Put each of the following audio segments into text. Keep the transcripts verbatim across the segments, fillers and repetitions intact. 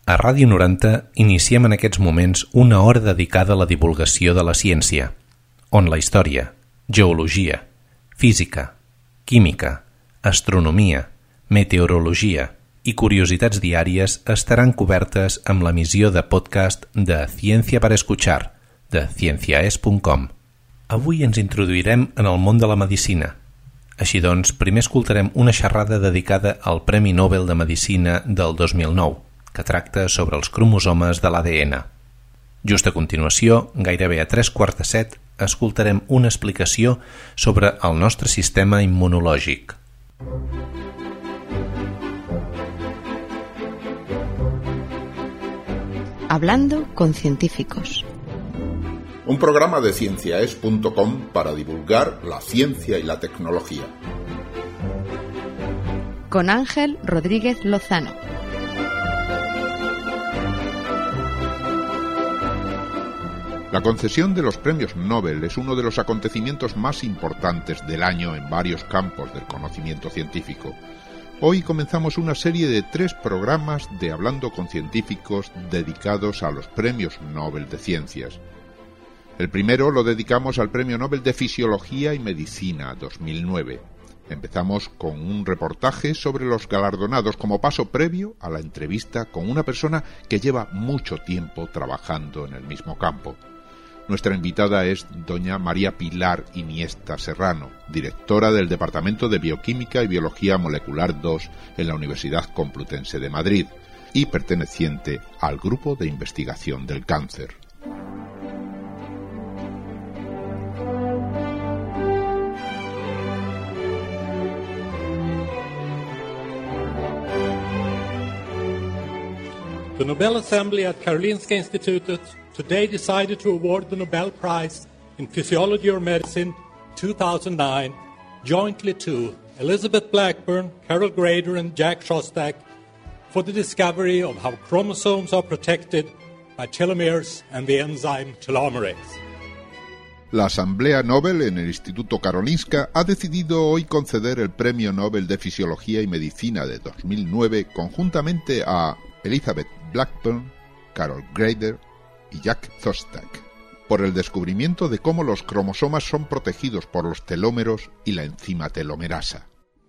A Ràdio noranta iniciem en aquests moments una hora dedicada a la divulgació de la ciència, on la història, geologia, física, química, astronomia, meteorologia i curiositats diàries estaran cobertes amb l'emissió de podcast de Ciència para Escuchar, de cienciaes punt com. Avui ens introduirem en el món de la medicina. Així doncs, primer escoltarem una xerrada dedicada al Premi Nobel de Medicina del dos mil nou, que tracta sobre els cromosomes de l'A D N. Just a continuació, gairebé a tres quarts de set, escoltarem una explicació sobre el nostre sistema immunològic. Hablando con científicos. Un programa de cienciaes punto com para divulgar la ciencia y la tecnología. Con Ángel Rodríguez Lozano. La concesión de los premios Nobel es uno de los acontecimientos más importantes del año en varios campos del conocimiento científico. Hoy comenzamos una serie de tres programas de Hablando con Científicos dedicados a los premios Nobel de Ciencias. El primero lo dedicamos al Premio Nobel de Fisiología y Medicina dos mil nueve. Empezamos con un reportaje sobre los galardonados como paso previo a la entrevista con una persona que lleva mucho tiempo trabajando en el mismo campo. Nuestra invitada es doña María Pilar Iniesta Serrano, directora del Departamento de Bioquímica y Biología Molecular dos en la Universidad Complutense de Madrid y perteneciente al Grupo de Investigación del Cáncer. The Nobel Assembly at Karolinska Institutet today decided to award the Nobel Prize in Physiology or Medicine two thousand nine jointly to Elizabeth Blackburn, Carol Grader and Jack Szostak for the discovery of how chromosomes are protected by telomeres and the enzyme telomerase. La Asamblea Nobel en el Instituto Karolinska ha decidido hoy conceder el Premio Nobel de Fisiología y Medicina de dos mil nueve conjuntamente a Elizabeth Blackburn, Carol Grader y Jack Szostak por el descubrimiento de cómo los cromosomas son protegidos por los telómeros y la enzima telomerasa.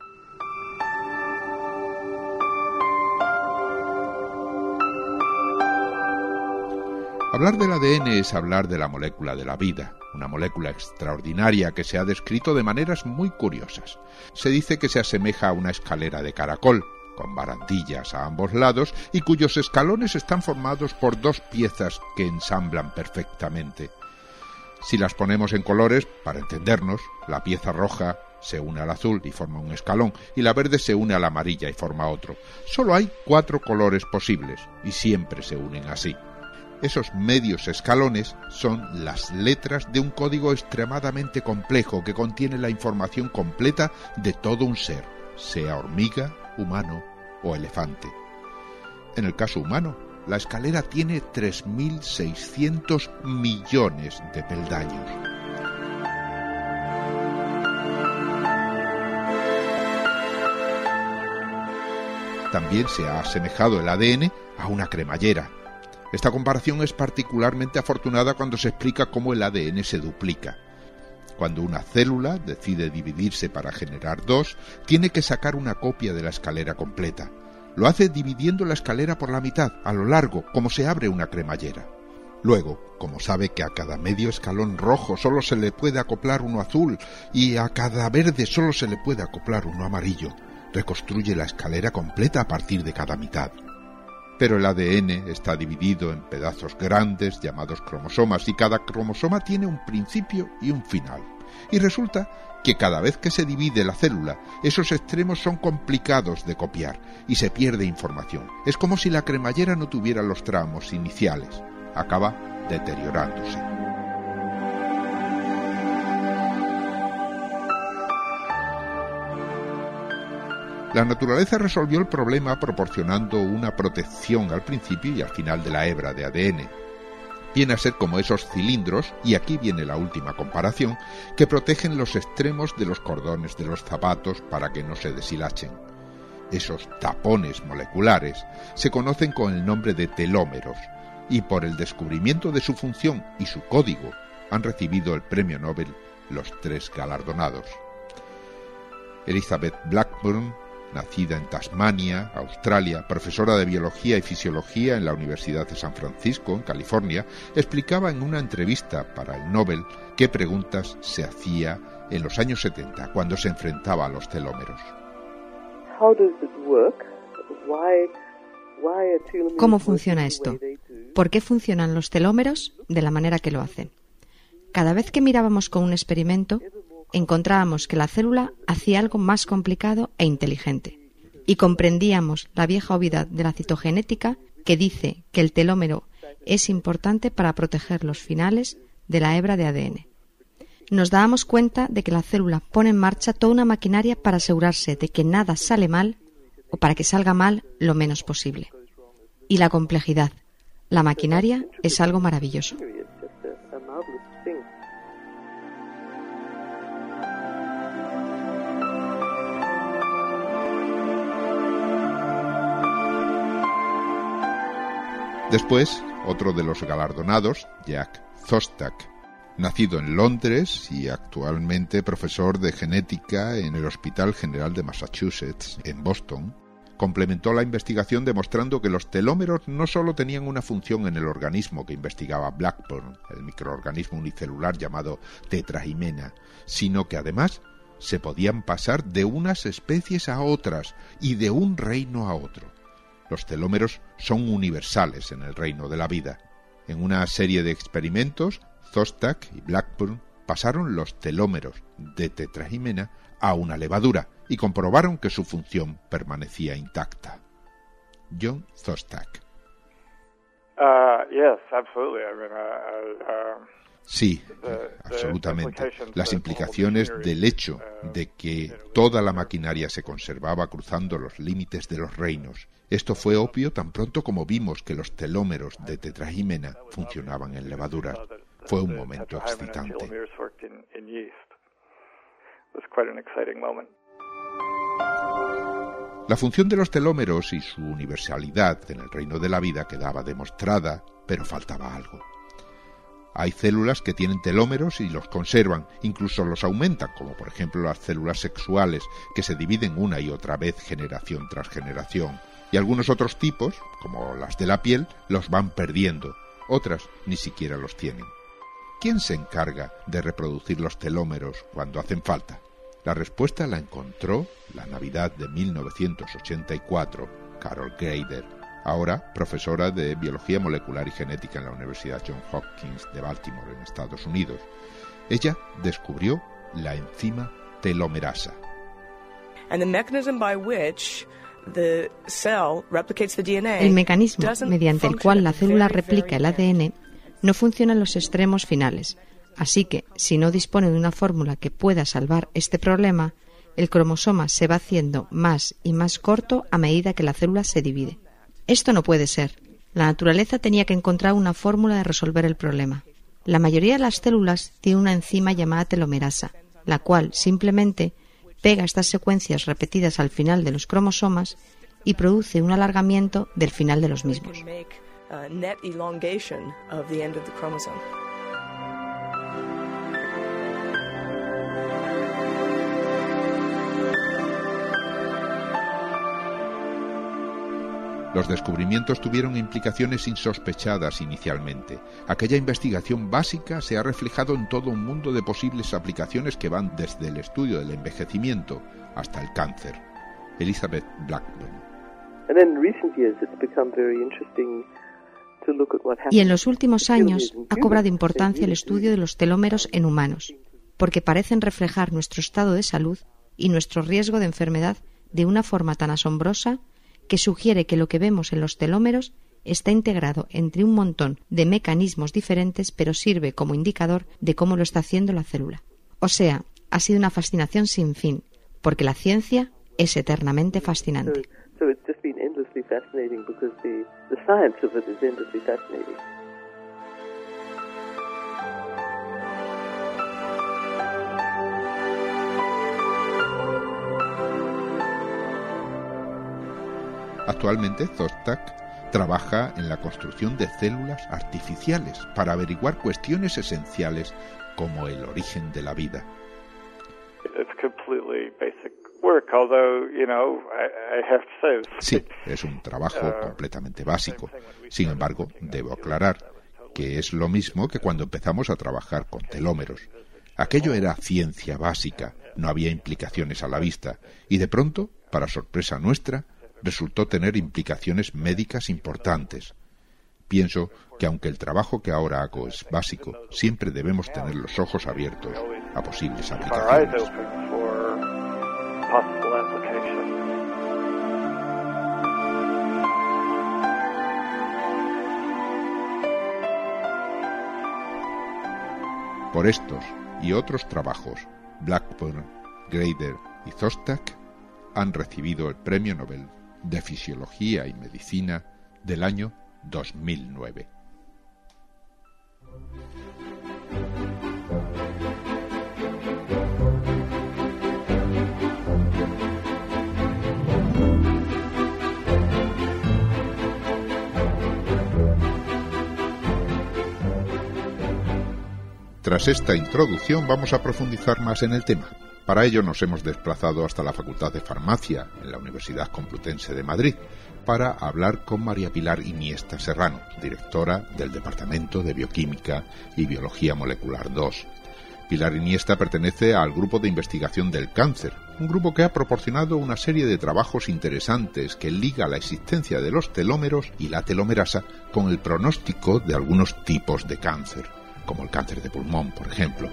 Hablar del A D N es hablar de la molécula de la vida, una molécula extraordinaria que se ha descrito de maneras muy curiosas. Se dice que se asemeja a una escalera de caracol, con barandillas a ambos lados y cuyos escalones están formados por dos piezas que ensamblan perfectamente. Si las ponemos en colores, para entendernos, la pieza roja se une al azul y forma un escalón, y la verde se une a la amarilla y forma otro. Solo hay cuatro colores posibles, y siempre se unen así. Esos medios escalones son las letras de un código extremadamente complejo que contiene la información completa de todo un ser, sea hormiga, humano o elefante. En el caso humano, la escalera tiene tres mil seiscientos millones de peldaños. También se ha asemejado el A D N a una cremallera. Esta comparación es particularmente afortunada cuando se explica cómo el A D N se duplica. Cuando una célula decide dividirse para generar dos, tiene que sacar una copia de la escalera completa. Lo hace dividiendo la escalera por la mitad, a lo largo, como se abre una cremallera. Luego, como sabe que a cada medio escalón rojo solo se le puede acoplar uno azul y a cada verde solo se le puede acoplar uno amarillo, reconstruye la escalera completa a partir de cada mitad. Pero el A D N está dividido en pedazos grandes llamados cromosomas y cada cromosoma tiene un principio y un final. Y resulta que cada vez que se divide la célula, esos extremos son complicados de copiar y se pierde información. Es como si la cremallera no tuviera los tramos iniciales. Acaba deteriorándose. La naturaleza resolvió el problema proporcionando una protección al principio y al final de la hebra de A D N. Viene a ser como esos cilindros, y aquí viene la última comparación, que protegen los extremos de los cordones de los zapatos para que no se deshilachen. esos tapones moleculares, se conocen con el nombre de telómeros y por el descubrimiento de su función y su código han recibido el premio Nobel los tres galardonados. Elizabeth Blackburn, nacida en Tasmania, Australia, profesora de biología y fisiología en la Universidad de San Francisco, en California, explicaba en una entrevista para el Nobel qué preguntas se hacía en los años setenta cuando se enfrentaba a los telómeros. ¿Cómo funciona esto? ¿Por qué funcionan los telómeros de la manera que lo hacen? Cada vez que mirábamos con un experimento, encontrábamos que la célula hacía algo más complicado e inteligente, y comprendíamos la vieja obviedad de la citogenética que dice que el telómero es importante para proteger los finales de la hebra de A D N. Nos dábamos cuenta de que la célula pone en marcha toda una maquinaria para asegurarse de que nada sale mal o para que salga mal lo menos posible. Y la complejidad, la maquinaria, es algo maravilloso. Después, otro de los galardonados, Jack Szostak, nacido en Londres y actualmente profesor de genética en el Hospital General de Massachusetts, en Boston, complementó la investigación demostrando que los telómeros no solo tenían una función en el organismo que investigaba Blackburn, el microorganismo unicelular llamado tetrahimena, sino que además se podían pasar de unas especies a otras y de un reino a otro. Los telómeros son universales en el reino de la vida. En una serie de experimentos, Szostak y Blackburn pasaron los telómeros de tetrahimena a una levadura y comprobaron que su función permanecía intacta. John Szostak. Uh, yes, absolutely. I mean, uh, uh, Sí, absolutamente. Las implicaciones del hecho de que toda la maquinaria se conservaba cruzando los límites de los reinos. Esto fue obvio tan pronto como vimos que los telómeros de tetrahimena funcionaban en levaduras. Fue un momento excitante. La función de los telómeros y su universalidad en el reino de la vida quedaba demostrada, pero faltaba algo. Hay células que tienen telómeros y los conservan, incluso los aumentan, como por ejemplo las células sexuales, que se dividen una y otra vez generación tras generación. Y algunos otros tipos, como las de la piel, los van perdiendo. Otras ni siquiera los tienen. ¿Quién se encarga de reproducir los telómeros cuando hacen falta? La respuesta la encontró la Navidad de mil novecientos ochenta y cuatro Carol Grader, ahora profesora de Biología Molecular y Genética en la Universidad Johns Hopkins de Baltimore, en Estados Unidos. Ella descubrió la enzima telomerasa. And the mechanism by which the cell replicates the D N A el mecanismo mediante el cual la célula replica el A D N no funciona en los extremos finales, así que si no dispone de una fórmula que pueda salvar este problema, el cromosoma se va haciendo más y más corto a medida que la célula se divide. Esto no puede ser. La naturaleza tenía que encontrar una fórmula de resolver el problema. La mayoría de las células tiene una enzima llamada telomerasa, la cual simplemente pega estas secuencias repetidas al final de los cromosomas y produce un alargamiento del final de los mismos. Los descubrimientos tuvieron implicaciones insospechadas inicialmente. Aquella investigación básica se ha reflejado en todo un mundo de posibles aplicaciones que van desde el estudio del envejecimiento hasta el cáncer. Elizabeth Blackburn. Y en los últimos años ha cobrado importancia el estudio de los telómeros en humanos, porque parecen reflejar nuestro estado de salud y nuestro riesgo de enfermedad de una forma tan asombrosa que sugiere que lo que vemos en los telómeros está integrado entre un montón de mecanismos diferentes, pero sirve como indicador de cómo lo está haciendo la célula. O sea, ha sido una fascinación sin fin, porque la ciencia es eternamente fascinante. So, so it's just been endlessly fascinating because the, the science of it is endlessly fascinating. Actualmente Szostak trabaja en la construcción de células artificiales para averiguar cuestiones esenciales como el origen de la vida. Sí, es un trabajo completamente básico. Sin embargo, debo aclarar que es lo mismo que cuando empezamos a trabajar con telómeros. Aquello era ciencia básica, no había implicaciones a la vista, y de pronto, para sorpresa nuestra, resultó tener implicaciones médicas importantes. Pienso que aunque el trabajo que ahora hago es básico, siempre debemos tener los ojos abiertos a posibles aplicaciones. Por estos y otros trabajos, Blackburn, Grader y Szostak han recibido el Premio Nobel de Fisiología y Medicina del año dos mil nueve. Tras esta introducción vamos a profundizar más en el tema. Para ello nos hemos desplazado hasta la Facultad de Farmacia, en la Universidad Complutense de Madrid, para hablar con María Pilar Iniesta Serrano, directora del Departamento de Bioquímica y Biología Molecular dos. Pilar Iniesta pertenece al Grupo de Investigación del Cáncer, un grupo que ha proporcionado una serie de trabajos interesantes que liga la existencia de los telómeros y la telomerasa con el pronóstico de algunos tipos de cáncer, como el cáncer de pulmón, por ejemplo.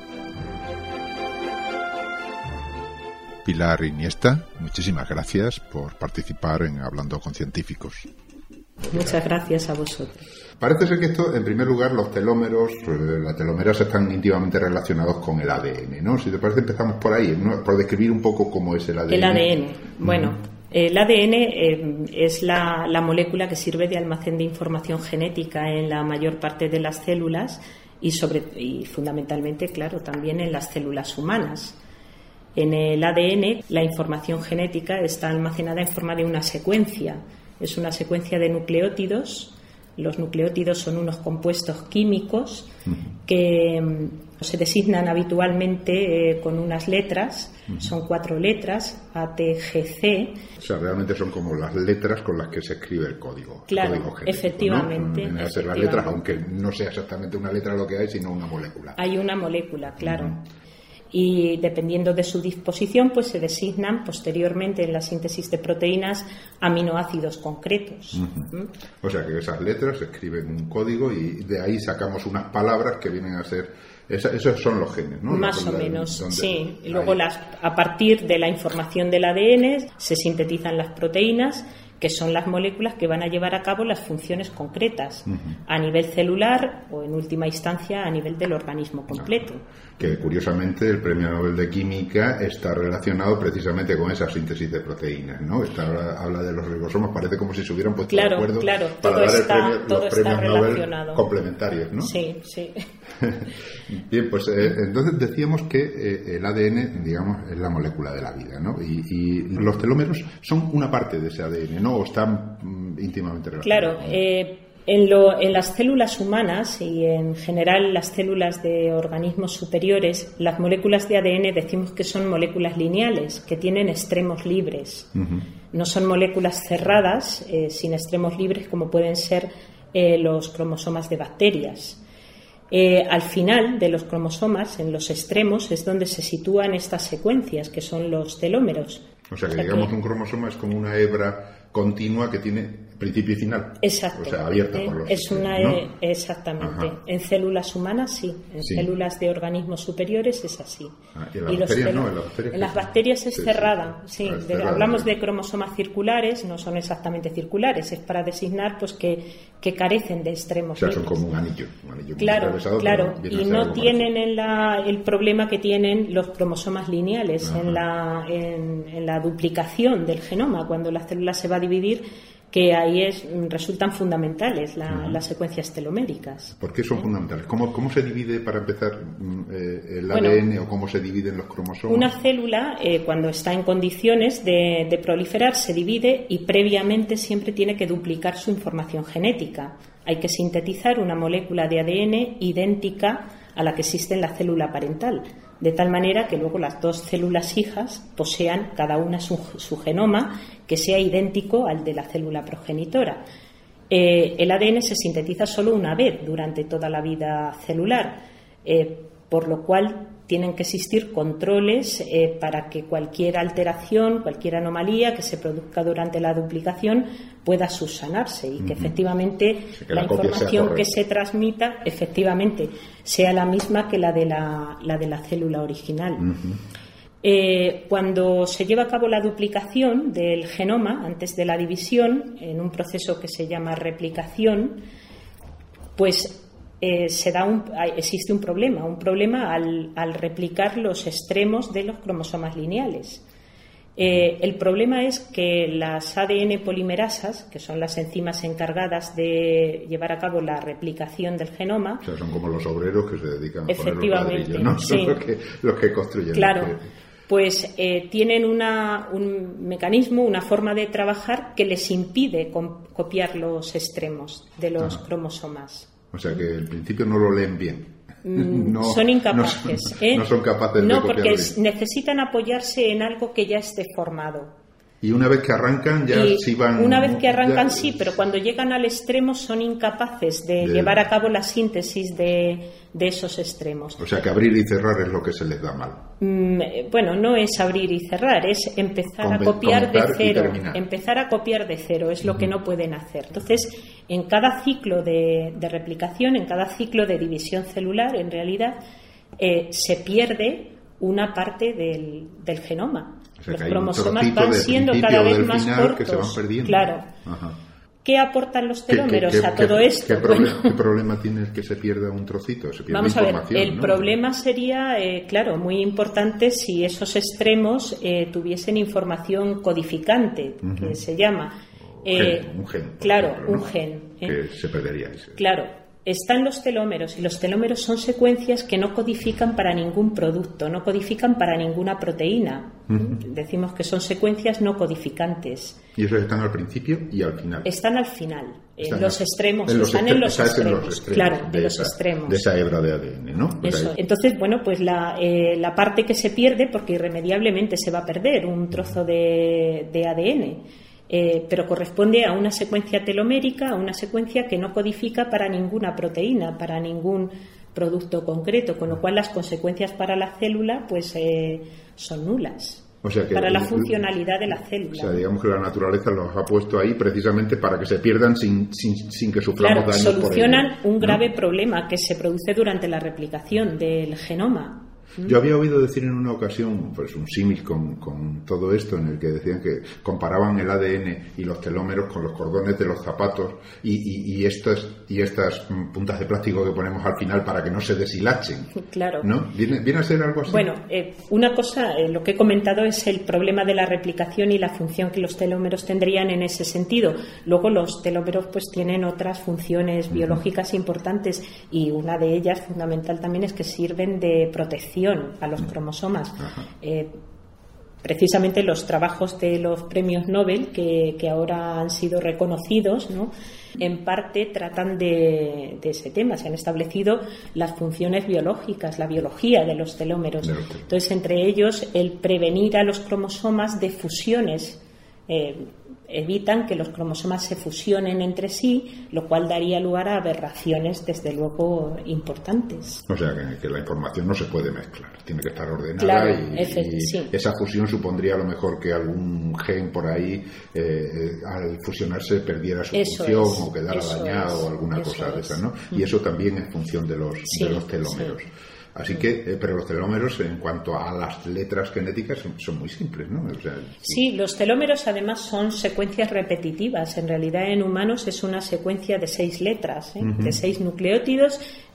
Pilar Iniesta, muchísimas gracias por participar en Hablando con Científicos. Muchas gracias a vosotros. Parece ser que esto, en primer lugar, los telómeros, pues, la telomerasa están íntimamente relacionados con el A D N, ¿no? Si te parece, empezamos por ahí, ¿no? Por describir un poco cómo es el A D N. El A D N, bueno, uh-huh. El A D N eh, es la, la molécula que sirve de almacén de información genética en la mayor parte de las células y, sobre, y fundamentalmente, claro, también en las células humanas. En el A D N, la información genética está almacenada en forma de una secuencia. Es una secuencia de nucleótidos. Los nucleótidos son unos compuestos químicos que se designan habitualmente eh, con unas letras. Son cuatro letras, A, T, G, C. O sea, realmente son como las letras con las que se escribe el código. Claro, el código genético, efectivamente. ¿no? efectivamente. Las letras, aunque no sea exactamente una letra lo que hay, sino una molécula. Hay una molécula, claro. Uh-huh. Y dependiendo de su disposición, pues se designan posteriormente en la síntesis de proteínas aminoácidos concretos. Uh-huh. ¿Mm? O sea que esas letras se escriben un código y de ahí sacamos unas palabras que vienen a ser, esa, esos son los genes, ¿no? Más la, o la, menos, donde, sí. Y luego las, a partir de la información del A D N se sintetizan las proteínas, que son las moléculas que van a llevar a cabo las funciones concretas, uh-huh, a nivel celular o, en última instancia, a nivel del organismo completo. Que, curiosamente, el Premio Nobel de Química está relacionado precisamente con esa síntesis de proteínas, ¿no? Está, habla de los ribosomas, parece como si se hubieran puesto claro, de acuerdo claro, para todo dar está, el premio, todo los está premios relacionado. Nobel complementarios, ¿no? Sí, sí. Bien, pues eh, entonces decíamos que eh, el A D N, digamos, es la molécula de la vida, ¿no? Y, y los telómeros son una parte de ese A D N, ¿no? ¿O están mm, íntimamente relacionados? Claro, eh, en, lo, en las células humanas y en general las células de organismos superiores, las moléculas de A D N decimos que son moléculas lineales, que tienen extremos libres. Uh-huh. No son moléculas cerradas, eh, sin extremos libres, como pueden ser eh, los cromosomas de bacterias. Eh, al final de los cromosomas, en los extremos, es donde se sitúan estas secuencias, que son los telómeros. O sea, que o sea digamos que... un cromosoma es como una hebra continua que tiene principio y final. Exacto. O sea, abierta por los es una ¿no? Exactamente. Ajá. En células humanas sí, en sí. células de organismos superiores es así. Ah, y en las y bacterias no, en las bacterias, en las bacterias es sí, cerrada, sí. sí. sí. Es De, cerrada, hablamos sí. de cromosomas circulares, no son exactamente circulares, es para designar pues que, que carecen de extremos. O sea, son libres. como un anillo, un anillo claro, claro, y no tienen parecido. en la, el problema que tienen los cromosomas lineales en la, en, en la duplicación del genoma, cuando la célula se va a dividir, que ahí es, resultan fundamentales la, uh-huh. las secuencias teloméricas. ¿Por qué son ¿Eh? fundamentales? ¿Cómo, ¿Cómo se divide, para empezar, eh, el bueno, A D N o cómo se dividen los cromosomas? Una célula, eh, cuando está en condiciones de, de proliferar, se divide y previamente siempre tiene que duplicar su información genética. Hay que sintetizar una molécula de A D N idéntica a la que existe en la célula parental, de tal manera que luego las dos células hijas posean cada una su, su genoma que sea idéntico al de la célula progenitora. Eh, el A D N se sintetiza solo una vez durante toda la vida celular, eh, por lo cual tienen que existir controles eh, para que cualquier alteración, cualquier anomalía que se produzca durante la duplicación pueda subsanarse y que uh-huh. efectivamente sí, que la, la información que se transmita efectivamente sea la misma que la de la, la, de la célula original. Uh-huh. Eh, cuando se lleva a cabo la duplicación del genoma antes de la división, en un proceso que se llama replicación, pues Eh, se da un, existe un problema, un problema al, al replicar los extremos de los cromosomas lineales. Eh, el problema es que las A D N polimerasas, que son las enzimas encargadas de llevar a cabo la replicación del genoma, o sea, son como los obreros que se dedican a poner los ladrillos, ¿no? Sí. Son los que, los que construyen. Claro. Que... Pues eh, tienen una, un mecanismo, una forma de trabajar que les impide com- copiar los extremos de los Ajá. cromosomas. O sea que en principio no lo leen bien. No, son incapaces. No son, ¿eh? no son capaces no, de copiarlo. No, porque necesitan apoyarse en algo que ya esté formado. Y una vez que arrancan ya y sí van... Una vez que arrancan ya... sí, pero cuando llegan al extremo son incapaces de, de... llevar a cabo la síntesis de, de esos extremos. O sea que abrir y cerrar es lo que se les da mal. Mm, bueno, no es abrir y cerrar, es empezar Conven- a copiar de cero. Empezar a copiar de cero es lo uh-huh. que no pueden hacer. Entonces, en cada ciclo de, de replicación, en cada ciclo de división celular, en realidad eh, se pierde una parte del, del genoma. O sea, los cromosomas van siendo cada vez más cortos. Que se van perdiendo. Claro. Ajá. ¿Qué aportan los telómeros ¿Qué, qué, a todo qué, esto? ¿Qué, problema, bueno, ¿Qué problema tiene el que se pierda un trocito? Se pierde vamos a ver, el ¿no? problema sería, eh, claro, muy importante si esos extremos eh, tuviesen información codificante, uh-huh. que se llama. Eh, gen, un gen. Claro, ejemplo, un ¿no? gen. ¿eh? Que se perdería ese. Claro. Están los telómeros y los telómeros son secuencias que no codifican para ningún producto, no codifican para ninguna proteína. Uh-huh. Decimos que son secuencias no codificantes. ¿Y esos están al principio y al final? Están al final, están en los extremos, en los están extre- en, los extremos, en los extremos, claro, de en los esa, extremos. De esa hebra de A D N, ¿no? Pues Eso. Entonces, bueno, pues la, eh, la parte que se pierde, porque irremediablemente se va a perder un trozo de, de A D N, Eh, pero corresponde a una secuencia telomérica, a una secuencia que no codifica para ninguna proteína, para ningún producto concreto, con lo cual las consecuencias para la célula pues eh, son nulas. O sea que, para la funcionalidad de la célula. O sea, digamos que la naturaleza los ha puesto ahí precisamente para que se pierdan sin, sin, sin que suframos claro, daños solucionan por ello, un grave ¿no? problema que se produce durante la replicación del genoma. Yo había oído decir en una ocasión, pues un símil con, con todo esto, en el que decían que comparaban el A D N y los telómeros con los cordones de los zapatos y, y, y estas y estas puntas de plástico que ponemos al final para que no se deshilachen. Claro. ¿No? ¿Viene, viene a ser algo así? Bueno, eh, una cosa, eh, lo que he comentado es el problema de la replicación y la función que los telómeros tendrían en ese sentido. Luego los telómeros pues tienen otras funciones uh-huh. biológicas importantes y una de ellas fundamental también es que sirven de protección a los cromosomas. Eh, precisamente los trabajos de los premios Nobel que, que ahora han sido reconocidos, ¿no? En parte tratan de, de ese tema. Se han establecido las funciones biológicas, la biología de los telómeros. Entonces, entre ellos, el prevenir a los cromosomas de fusiones. Eh, evitan que los cromosomas se fusionen entre sí, lo cual daría lugar a aberraciones, desde luego, importantes. O sea, que, que la información no se puede mezclar, tiene que estar ordenada claro, y, efect- y sí. esa fusión supondría a lo mejor que algún gen por ahí, eh, al fusionarse, perdiera su eso función es, o quedara dañado es, o alguna cosa es. de esa, ¿no? Mm. Y eso también es función de los, sí, de los telómeros. Sí. Así que, eh, pero los telómeros en cuanto a las letras genéticas son, son muy simples, ¿no? O sea, sí, los telómeros además son secuencias repetitivas. En realidad en humanos es una secuencia de seis letras, ¿eh? Uh-huh. de seis nucleótidos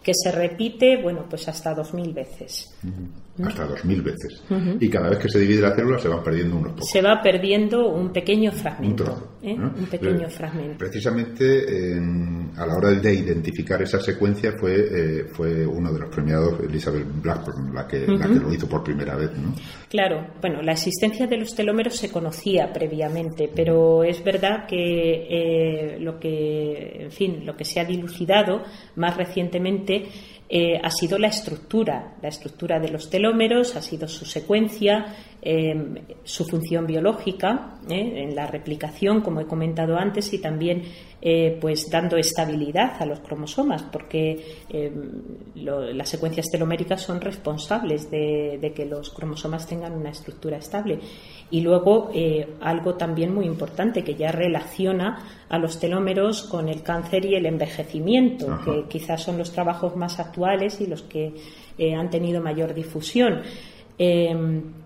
que se repite, bueno, pues hasta dos mil veces. Uh-huh. Hasta dos mil veces. Uh-huh. Y cada vez que se divide la célula se van perdiendo unos pocos. Se va perdiendo un pequeño fragmento. Un trozo, ¿eh? ¿no? Un pequeño eh, fragmento. Precisamente en, a la hora de identificar esa secuencia fue, eh, fue uno de los premiados, Elizabeth Blackburn, la que, uh-huh. la que lo hizo por primera vez, ¿no? Claro, bueno, la existencia de los telómeros se conocía previamente, pero es verdad que eh, lo que, en fin, lo que se ha dilucidado más recientemente eh, ha sido la estructura, la estructura de los telómeros, ha sido su secuencia, eh, su función biológica, eh, en la replicación, como he comentado antes, y también eh, pues dando estabilidad a los cromosomas, porque eh, lo, las secuencias teloméricas son responsables de, de que los cromosomas tengan una estructura estable. Y luego eh, algo también muy importante que ya relaciona a los telómeros con el cáncer y el envejecimiento, Ajá. que quizás son los trabajos más actuales y los que eh, han tenido mayor difusión. Eh,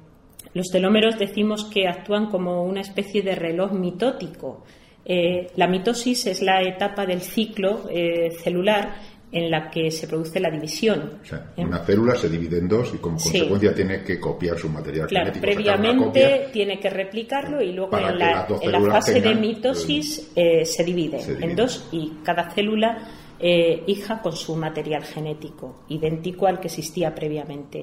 los telómeros decimos que actúan como una especie de reloj mitótico. Eh, la mitosis es la etapa del ciclo eh, celular en la que se produce la división. O sea, ¿eh? Una célula se divide en dos y como sí. consecuencia tiene que copiar su material claro, genético. Previamente tiene que replicarlo y luego en la, en la fase de mitosis eh, se, divide se divide en dos y cada célula eh, hija con su material genético, idéntico al que existía previamente.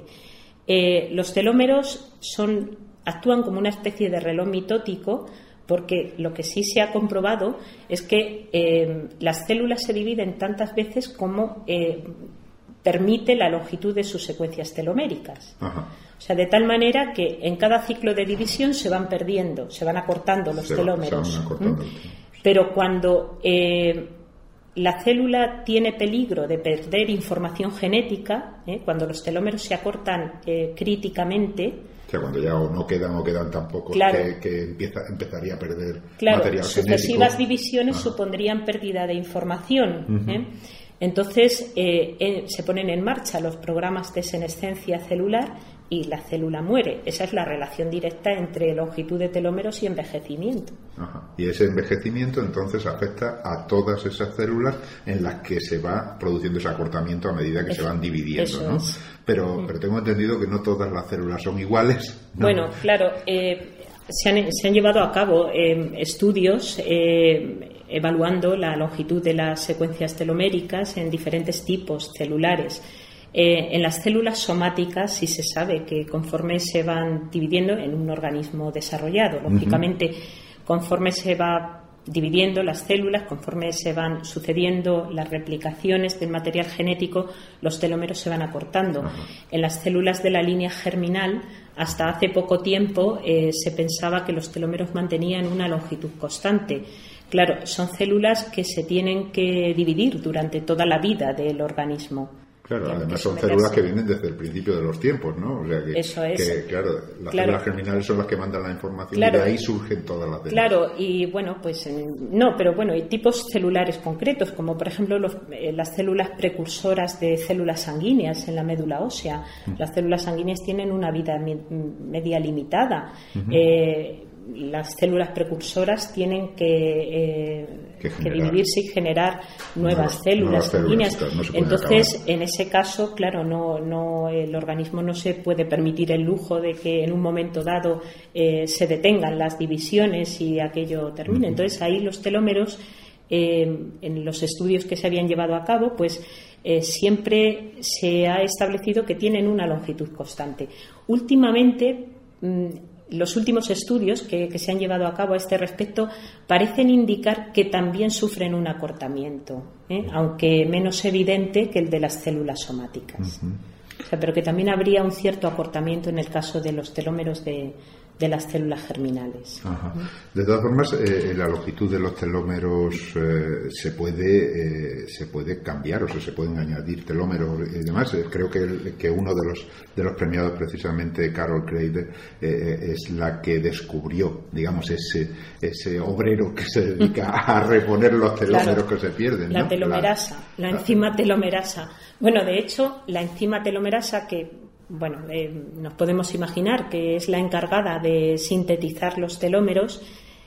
Eh, los telómeros son, actúan como una especie de reloj mitótico, porque lo que sí se ha comprobado es que eh, las células se dividen tantas veces como eh, permite la longitud de sus secuencias teloméricas. Ajá. O sea, de tal manera que en cada ciclo de división se van perdiendo, se van acortando los se telómeros. Se van acortando. ¿Mm? Pero cuando eh, la célula tiene peligro de perder información genética, ¿eh? cuando los telómeros se acortan eh, críticamente, o sea, cuando ya o no quedan o quedan tan pocos claro. que, que empieza, empezaría a perder claro, material genético. Sucesivas divisiones ah. supondrían pérdida de información. Uh-huh. ¿eh? Entonces eh, eh, se ponen en marcha los programas de senescencia celular y la célula muere. Esa es la relación directa entre longitud de telómeros y envejecimiento. Ajá. Y ese envejecimiento entonces afecta a todas esas células en las que se va produciendo ese acortamiento a medida que eso, se van dividiendo, eso ¿no? Es. Pero, pero tengo entendido que no todas las células son iguales, ¿no? Bueno, claro, eh, se, han, se han llevado a cabo eh, estudios eh, evaluando la longitud de las secuencias teloméricas en diferentes tipos celulares. Eh, en las células somáticas sí se sabe que conforme se van dividiendo en un organismo desarrollado, lógicamente uh-huh. conforme se va dividiendo las células, conforme se van sucediendo las replicaciones del material genético, los telómeros se van acortando. Uh-huh. En las células de la línea germinal, hasta hace poco tiempo eh, se pensaba que los telómeros mantenían una longitud constante. Claro, son células que se tienen que dividir durante toda la vida del organismo. Claro, además son células que vienen desde el principio de los tiempos, ¿no? O sea que, Eso es. que claro, las claro. células germinales son las que mandan la información claro. y de ahí surgen todas las demás. Claro, y bueno, pues no, pero bueno, hay tipos celulares concretos, como por ejemplo los, eh, las células precursoras de células sanguíneas en la médula ósea. Uh-huh. Las células sanguíneas tienen una vida mi, media limitada. Uh-huh. Eh, las células precursoras tienen que, eh, que, que dividirse y generar nuevas, nuevas células nuevas sanguíneas. Células, no Entonces, acabar. En ese caso, claro, no, no, el organismo no se puede permitir el lujo de que en un momento dado eh, se detengan las divisiones y aquello termine. Uh-huh. Entonces, ahí los telómeros, eh, en los estudios que se habían llevado a cabo, pues eh, siempre se ha establecido que tienen una longitud constante. Últimamente, mmm, los últimos estudios que, que se han llevado a cabo a este respecto parecen indicar que también sufren un acortamiento, ¿eh? aunque menos evidente que el de las células somáticas. Uh-huh. O sea, pero que también habría un cierto acortamiento en el caso de los telómeros de, de las células germinales. Ajá. De todas formas, eh, la longitud de los telómeros eh, se puede eh, se puede cambiar, o sea, se pueden añadir telómeros y demás. Eh, creo que, que uno de los de los premiados, precisamente Carol Kreider, eh, es la que descubrió, digamos, ese ese obrero que se dedica a reponer los telómeros claro, que se pierden, la ¿no? telomerasa, la, la enzima telomerasa. Bueno, de hecho, la enzima telomerasa que Bueno, eh, nos podemos imaginar que es la encargada de sintetizar los telómeros,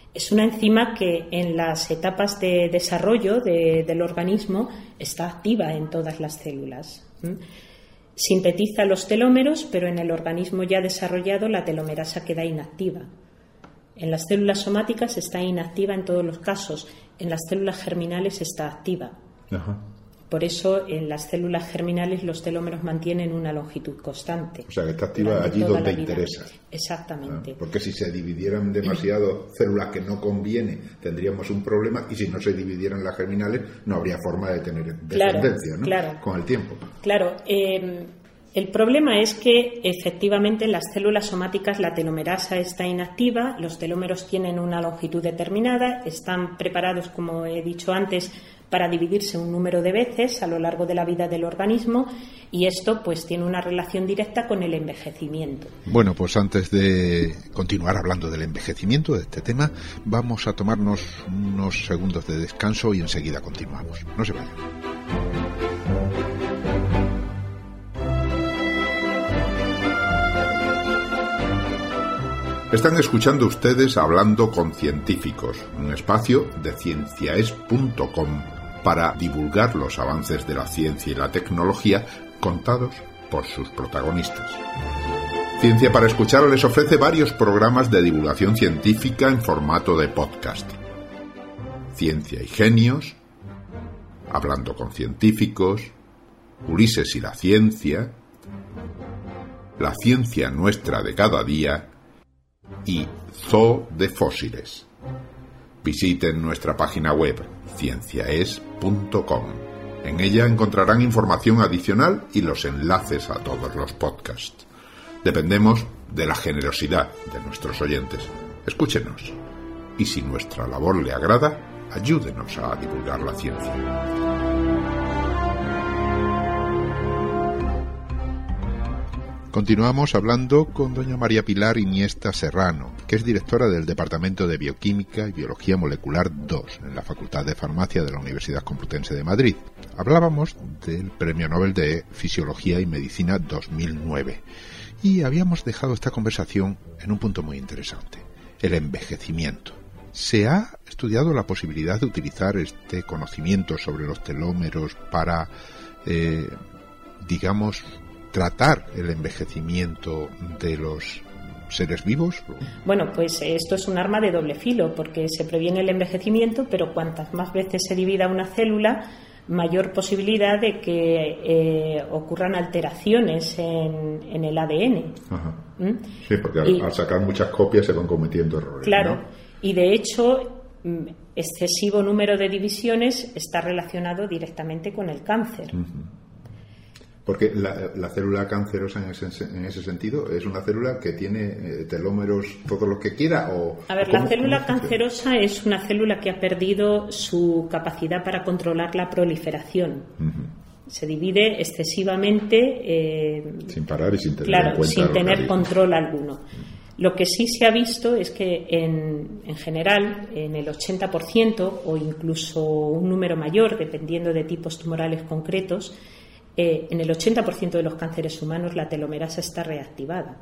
Es una enzima que en las etapas de desarrollo de, del organismo está activa en todas las células. ¿Mm? Sintetiza los telómeros, pero en el organismo ya desarrollado la telomerasa queda inactiva. En las células somáticas está inactiva en todos los casos, en las células germinales está activa. Ajá. Por eso en las células germinales los telómeros mantienen una longitud constante. O sea, que está activa allí donde interesa. Exactamente. Ah, porque si se dividieran demasiado células que no conviene, tendríamos un problema, y si no se dividieran las germinales, no habría forma de tener descendencia, claro, ¿no? Claro. Con el tiempo. Claro. Eh, el problema es que efectivamente en las células somáticas la telomerasa está inactiva, los telómeros tienen una longitud determinada, están preparados, como he dicho antes, para dividirse un número de veces a lo largo de la vida del organismo, y esto pues tiene una relación directa con el envejecimiento. Bueno, pues antes de continuar hablando del envejecimiento, de este tema, vamos a tomarnos unos segundos de descanso y enseguida continuamos. No se vayan. Están escuchando ustedes Hablando con Científicos, un espacio de cienciaes punto com para divulgar los avances de la ciencia y la tecnología contados por sus protagonistas. Ciencia para Escuchar les ofrece varios programas de divulgación científica en formato de podcast. Ciencia y Genios, Hablando con Científicos, Ulises y la Ciencia, La Ciencia Nuestra de Cada Día y Zoo de Fósiles. Visiten nuestra página web cienciaes punto com. En ella encontrarán información adicional y los enlaces a todos los podcasts. Dependemos de la generosidad de nuestros oyentes. Escúchenos. Y si nuestra labor le agrada, ayúdenos a divulgar la ciencia. Continuamos hablando con doña María Pilar Iniesta Serrano, que es directora del Departamento de Bioquímica y Biología Molecular dos en la Facultad de Farmacia de la Universidad Complutense de Madrid. Hablábamos del Premio Nobel de Fisiología y Medicina dos mil nueve y habíamos dejado esta conversación en un punto muy interesante: el envejecimiento. ¿Se ha estudiado la posibilidad de utilizar este conocimiento sobre los telómeros para, eh, digamos, tratar el envejecimiento de los seres vivos? Bueno, pues esto es un arma de doble filo, porque se previene el envejecimiento, pero cuantas más veces se divida una célula, mayor posibilidad de que eh, ocurran alteraciones en, en el A D N. Ajá. ¿Mm? Sí, porque al, y, al sacar muchas copias se van cometiendo errores. Claro, ¿no? Y de hecho, excesivo número de divisiones está relacionado directamente con el cáncer. Uh-huh. Porque la, la célula cancerosa en ese, en ese sentido es una célula que tiene eh, telómeros todos los que quiera. O, a ver, ¿cómo, la célula cancerosa es una célula que ha perdido su capacidad para controlar la proliferación. Uh-huh. Se divide excesivamente, eh, sin parar y sin tener, claro, en cuenta sin tener control alguno. Uh-huh. Lo que sí se ha visto es que en, en general, en el ochenta por ciento o incluso un número mayor, dependiendo de tipos tumorales concretos, Eh, en el ochenta por ciento de los cánceres humanos la telomerasa está reactivada.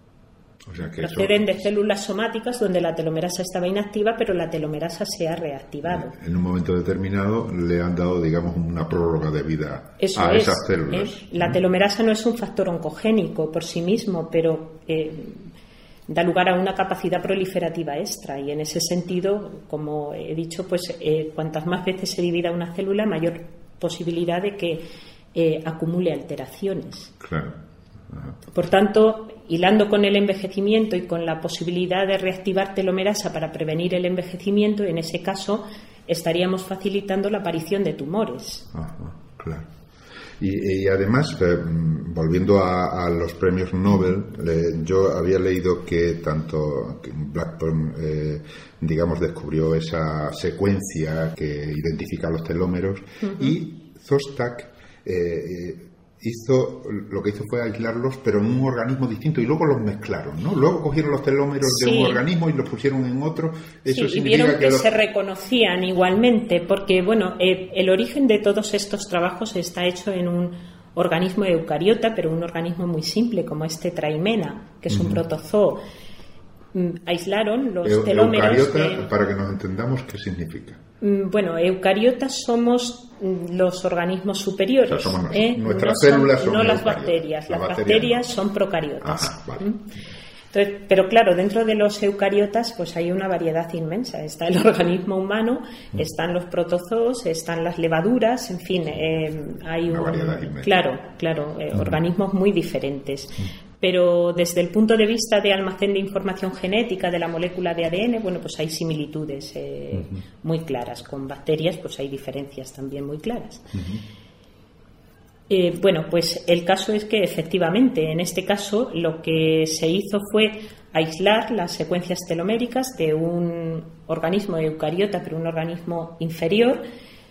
O sea que proceden eso... de células somáticas donde la telomerasa estaba inactiva, pero la telomerasa se ha reactivado. En un momento determinado le han dado, digamos, una prórroga de vida eso a es, esas células. ¿eh? La telomerasa no es un factor oncogénico por sí mismo, pero eh, da lugar a una capacidad proliferativa extra, y en ese sentido, como he dicho, pues eh, cuantas más veces se divida una célula, mayor posibilidad de que Eh, acumule alteraciones. Claro. Ajá. Por tanto, hilando con el envejecimiento y con la posibilidad de reactivar telomerasa para prevenir el envejecimiento, en ese caso estaríamos facilitando la aparición de tumores. Ajá, claro. Y, y además, eh, volviendo a, a los premios Nobel, eh, yo había leído que tanto Blackburn, eh, digamos, descubrió esa secuencia que identifica los telómeros, uh-huh. y Szostak Eh, hizo lo que hizo fue aislarlos, pero en un organismo distinto, y luego los mezclaron, ¿no? Luego cogieron los telómeros sí. de un organismo y los pusieron en otro. Eso sí, significa y vieron que, que los... se reconocían igualmente, porque bueno, eh, el origen de todos estos trabajos está hecho en un organismo eucariota, pero un organismo muy simple como este Traimena, que es uh-huh. un protozoo. aislaron los Eu, telómeros. Eucariota, de, para que nos entendamos, ¿qué significa? Bueno, eucariotas somos los organismos superiores. O sea, somos ¿eh? nuestras no células son, son no las eucariotas. bacterias. Las Las bacterias bacterias no. son procariotas. Ajá, vale. ¿Mm? Entonces, pero claro, dentro de los eucariotas pues hay una variedad inmensa. Está el organismo humano, mm. están los protozoos, están las levaduras, en fin, eh, hay una un, variedad inmensa. Claro, claro, eh, mm. organismos muy diferentes. Mm. Pero desde el punto de vista de almacén de información genética de la molécula de A D N, bueno, pues hay similitudes eh, uh-huh. muy claras. Con bacterias pues hay diferencias también muy claras. Uh-huh. Eh, bueno, pues el caso es que efectivamente, en este caso, lo que se hizo fue aislar las secuencias teloméricas de un organismo eucariota, pero un organismo inferior.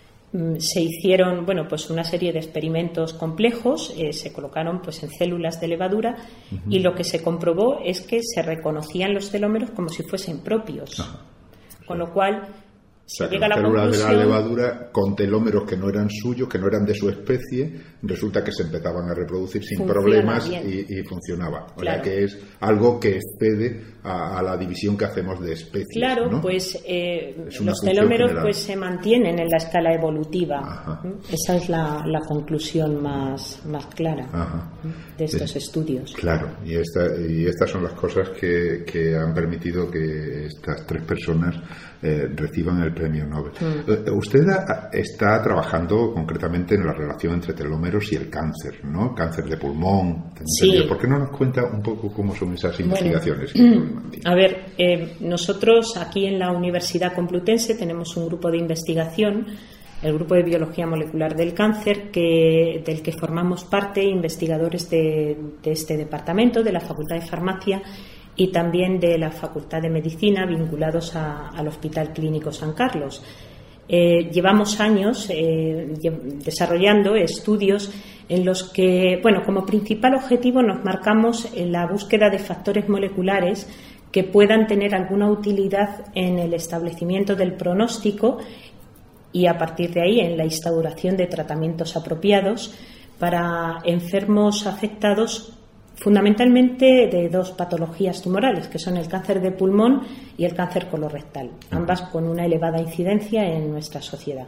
Se hicieron, bueno, pues una serie de experimentos complejos, eh, se colocaron pues en células de levadura uh-huh. y lo que se comprobó es que se reconocían los telómeros como si fuesen propios. Ajá. Con lo cual O sea, se llega a la células conclusión... de la levadura con telómeros que no eran suyos, que no eran de su especie, resulta que se empezaban a reproducir sin Funciona problemas y, y funcionaba. O claro. sea, que es algo que excede a, a la división que hacemos de especies. Claro, ¿no? pues eh, los telómeros pues se mantienen en la escala evolutiva. Ajá. Esa es la, la conclusión más, más clara Ajá. de estos eh, estudios. Claro, y, esta, y estas son las cosas que, que han permitido que estas tres personas eh, reciban el premio Nobel. Mm. Usted está trabajando concretamente en la relación entre telómeros y el cáncer, ¿no? Cáncer de pulmón. Sí. ¿Por qué no nos cuenta un poco cómo son esas investigaciones? Bueno, a ver, eh, nosotros aquí en la Universidad Complutense tenemos un grupo de investigación, el Grupo de Biología Molecular del Cáncer, que, del que formamos parte investigadores de, de este departamento, de la Facultad de Farmacia y también de la Facultad de Medicina, vinculados a, al Hospital Clínico San Carlos. Eh, llevamos años eh, desarrollando estudios en los que, bueno, como principal objetivo nos marcamos en la búsqueda de factores moleculares que puedan tener alguna utilidad en el establecimiento del pronóstico y a partir de ahí en la instauración de tratamientos apropiados para enfermos afectados fundamentalmente de dos patologías tumorales, que son el cáncer de pulmón y el cáncer colorectal, ambas con una elevada incidencia en nuestra sociedad.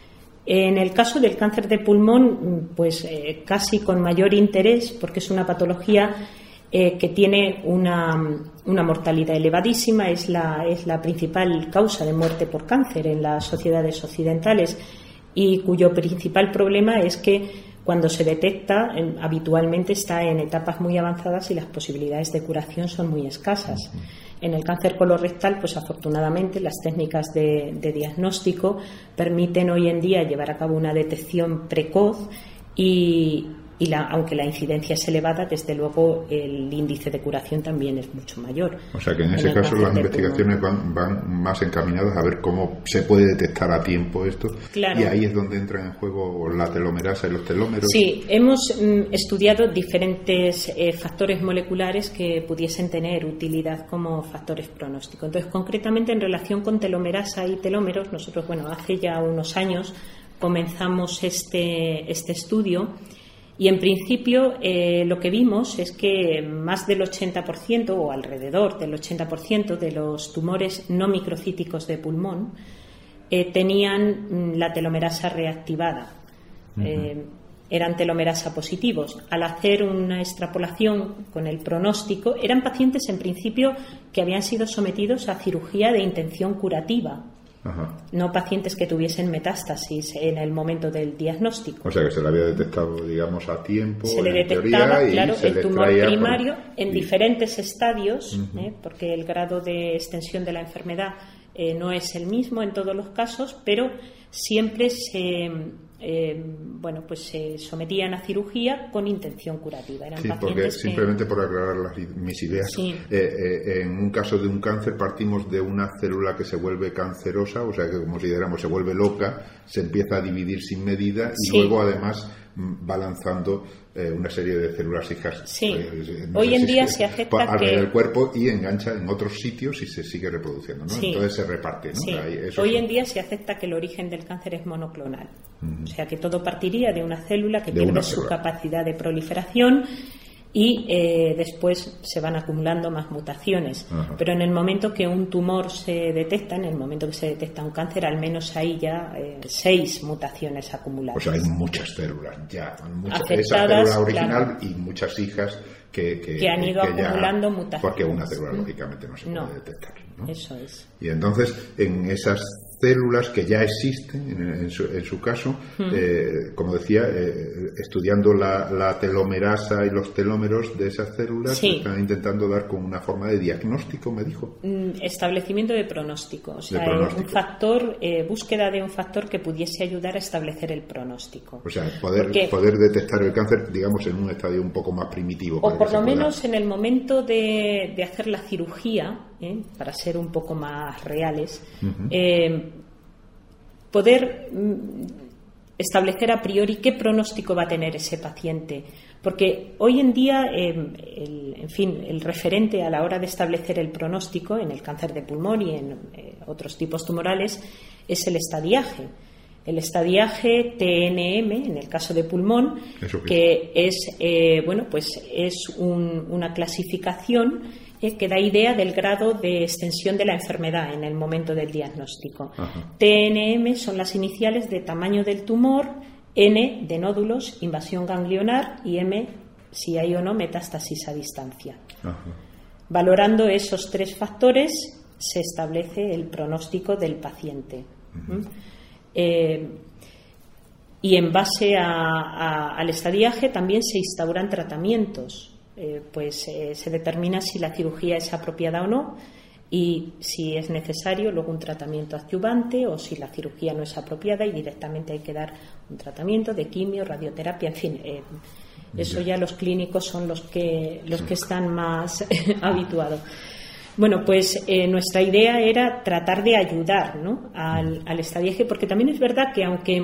En el caso del cáncer de pulmón, pues eh, casi con mayor interés, porque es una patología eh, que tiene una, una mortalidad elevadísima, es la, es la principal causa de muerte por cáncer en las sociedades occidentales y cuyo principal problema es que cuando se detecta, habitualmente está en etapas muy avanzadas y las posibilidades de curación son muy escasas. En el cáncer colorectal, pues afortunadamente las técnicas de, de diagnóstico permiten hoy en día llevar a cabo una detección precoz y, y la, aunque la incidencia es elevada, desde luego el índice de curación también es mucho mayor. O sea que en ese en caso las investigaciones van, van más encaminadas a ver cómo se puede detectar a tiempo esto. Claro. Y ahí es donde entran en juego la telomerasa y los telómeros. Sí, hemos mm, estudiado diferentes eh, factores moleculares que pudiesen tener utilidad como factores pronósticos. Entonces, concretamente en relación con telomerasa y telómeros, nosotros, bueno, hace ya unos años comenzamos este, este estudio. Y en principio eh, lo que vimos es que más del ochenta por ciento o alrededor del ochenta por ciento de los tumores no microcíticos de pulmón eh, tenían la telomerasa reactivada, uh-huh. eh, eran telomerasa positivos. Al hacer una extrapolación con el pronóstico, eran pacientes en principio que habían sido sometidos a cirugía de intención curativa. Ajá. No pacientes que tuviesen metástasis en el momento del diagnóstico. O sea que se le había detectado, digamos, a tiempo. Se le detectaba, claro, el tumor primario por... en y... diferentes estadios, uh-huh. ¿eh? porque el grado de extensión de la enfermedad eh, no es el mismo en todos los casos, pero siempre se, eh, bueno, pues se sometían a cirugía con intención curativa. Eran sí, pacientes porque que... simplemente por aclarar las, mis ideas, sí. eh, eh, en un caso de un cáncer partimos de una célula que se vuelve cancerosa, o sea que como si dijéramos se vuelve loca, se empieza a dividir sin medida y sí. luego además va lanzando eh, una serie de células hijas. Sí. Eh, no Hoy en si día es, se acepta alrededor que... del cuerpo y engancha en otros sitios y se sigue reproduciendo, ¿no? Sí. Entonces se reparte, ¿no? Sí. Ahí, eso Hoy son... en día se acepta que el origen del cáncer es monoclonal. Uh-huh. O sea que todo partiría de una célula que de pierde una su célula. capacidad de proliferación y eh, después se van acumulando más mutaciones. Ajá. Pero en el momento que un tumor se detecta, en el momento que se detecta un cáncer, al menos hay ya eh, seis mutaciones acumuladas. O sea, hay muchas células ya, muchas, afectadas, esa célula original, claro, y muchas hijas que, que, que han ido que acumulando ya, mutaciones. Porque una célula lógicamente no se no, puede detectar, ¿no? Eso es. Y entonces, en esas células que ya existen, en, en, su, en su caso, mm. eh, como decía, eh, estudiando la, la telomerasa y los telómeros de esas células, sí, están intentando dar con una forma de diagnóstico, me dijo. Establecimiento de pronóstico, o sea, pronóstico. un factor, eh, búsqueda de un factor que pudiese ayudar a establecer el pronóstico. O sea, poder, Porque, poder detectar el cáncer, digamos, en un estadio un poco más primitivo. O por lo menos en el momento de, de hacer la cirugía, ¿eh? para ser un poco más reales, uh-huh. eh, poder mm, establecer a priori qué pronóstico va a tener ese paciente. Porque hoy en día, eh, el, en fin, el referente a la hora de establecer el pronóstico en el cáncer de pulmón y en eh, otros tipos tumorales es el estadiaje. El estadiaje T N M, en el caso de pulmón, que es, eh, bueno, pues es un, una clasificación eh, que da idea del grado de extensión de la enfermedad en el momento del diagnóstico. Ajá. T N M son las iniciales de tamaño del tumor, N de nódulos, invasión ganglionar, y M, si hay o no metástasis a distancia. Ajá. Valorando esos tres factores se establece el pronóstico del paciente. Uh-huh. ¿Mm? Eh, y en base a, a, al estadiaje también se instauran tratamientos, eh, pues eh, se determina si la cirugía es apropiada o no y si es necesario luego un tratamiento adyuvante o si la cirugía no es apropiada y directamente hay que dar un tratamiento de quimio, radioterapia, en fin, eh, eso ya los clínicos son los que, los que están más habituados. Bueno, pues eh, nuestra idea era tratar de ayudar, ¿no?, al, al estadiaje, porque también es verdad que aunque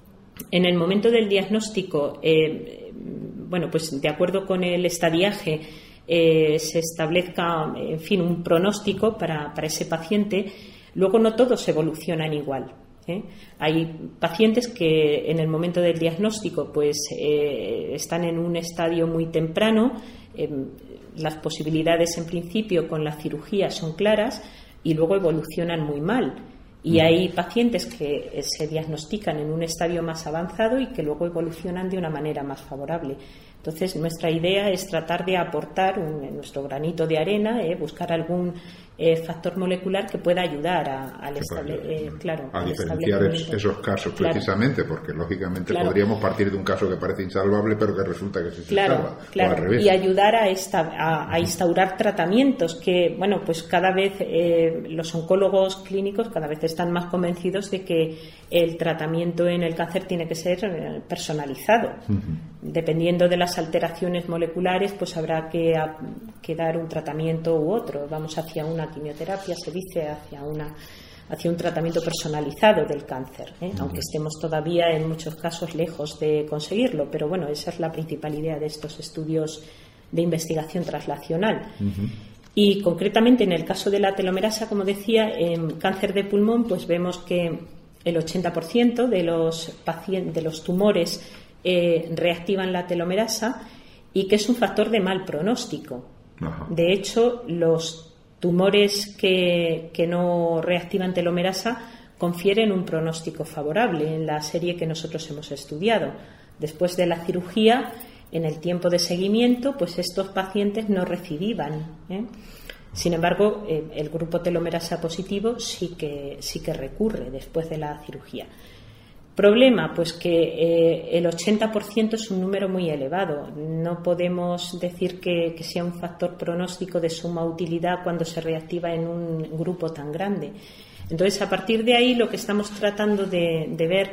en el momento del diagnóstico, eh, bueno, pues de acuerdo con el estadiaje eh, se establezca, en fin, un pronóstico para, para ese paciente, luego no todos evolucionan igual. ¿eh? Hay pacientes que en el momento del diagnóstico pues eh, están en un estadio muy temprano. Eh, las posibilidades en principio con la cirugía son claras y luego evolucionan muy mal y hay pacientes que se diagnostican en un estadio más avanzado y que luego evolucionan de una manera más favorable. Entonces nuestra idea es tratar de aportar un, nuestro granito de arena, eh, buscar algún eh, factor molecular que pueda ayudar a, al estable, eh, claro, a diferenciar esos casos, claro, precisamente, porque lógicamente claro, podríamos partir de un caso que parece insalvable pero que resulta que sí se claro, salva, claro, o al revés. Y ayudar a, esta, a, a instaurar tratamientos que, bueno, pues cada vez eh, los oncólogos clínicos cada vez están más convencidos de que el tratamiento en el cáncer tiene que ser personalizado. Uh-huh. Dependiendo de las alteraciones moleculares, pues habrá que, a, que dar un tratamiento u otro. Vamos hacia una quimioterapia, se dice, hacia una hacia un tratamiento personalizado del cáncer, ¿eh? Aunque estemos todavía en muchos casos lejos de conseguirlo, pero bueno, esa es la principal idea de estos estudios de investigación translacional. Uh-huh. Y concretamente en el caso de la telomerasa, como decía, en cáncer de pulmón, pues vemos que el ochenta por ciento de los pacientes, de los tumores eh, reactivan la telomerasa y que es un factor de mal pronóstico. Ajá. De hecho, los tumores que, que no reactivan telomerasa confieren un pronóstico favorable en la serie que nosotros hemos estudiado. Después de la cirugía, en el tiempo de seguimiento, pues estos pacientes no recidivan, ¿eh? Sin embargo, eh, el grupo telomerasa positivo sí que, sí que recurre después de la cirugía. Problema, pues que eh, el ochenta por ciento es un número muy elevado. No podemos decir que, que sea un factor pronóstico de suma utilidad cuando se reactiva en un grupo tan grande. Entonces, a partir de ahí, lo que estamos tratando de, de ver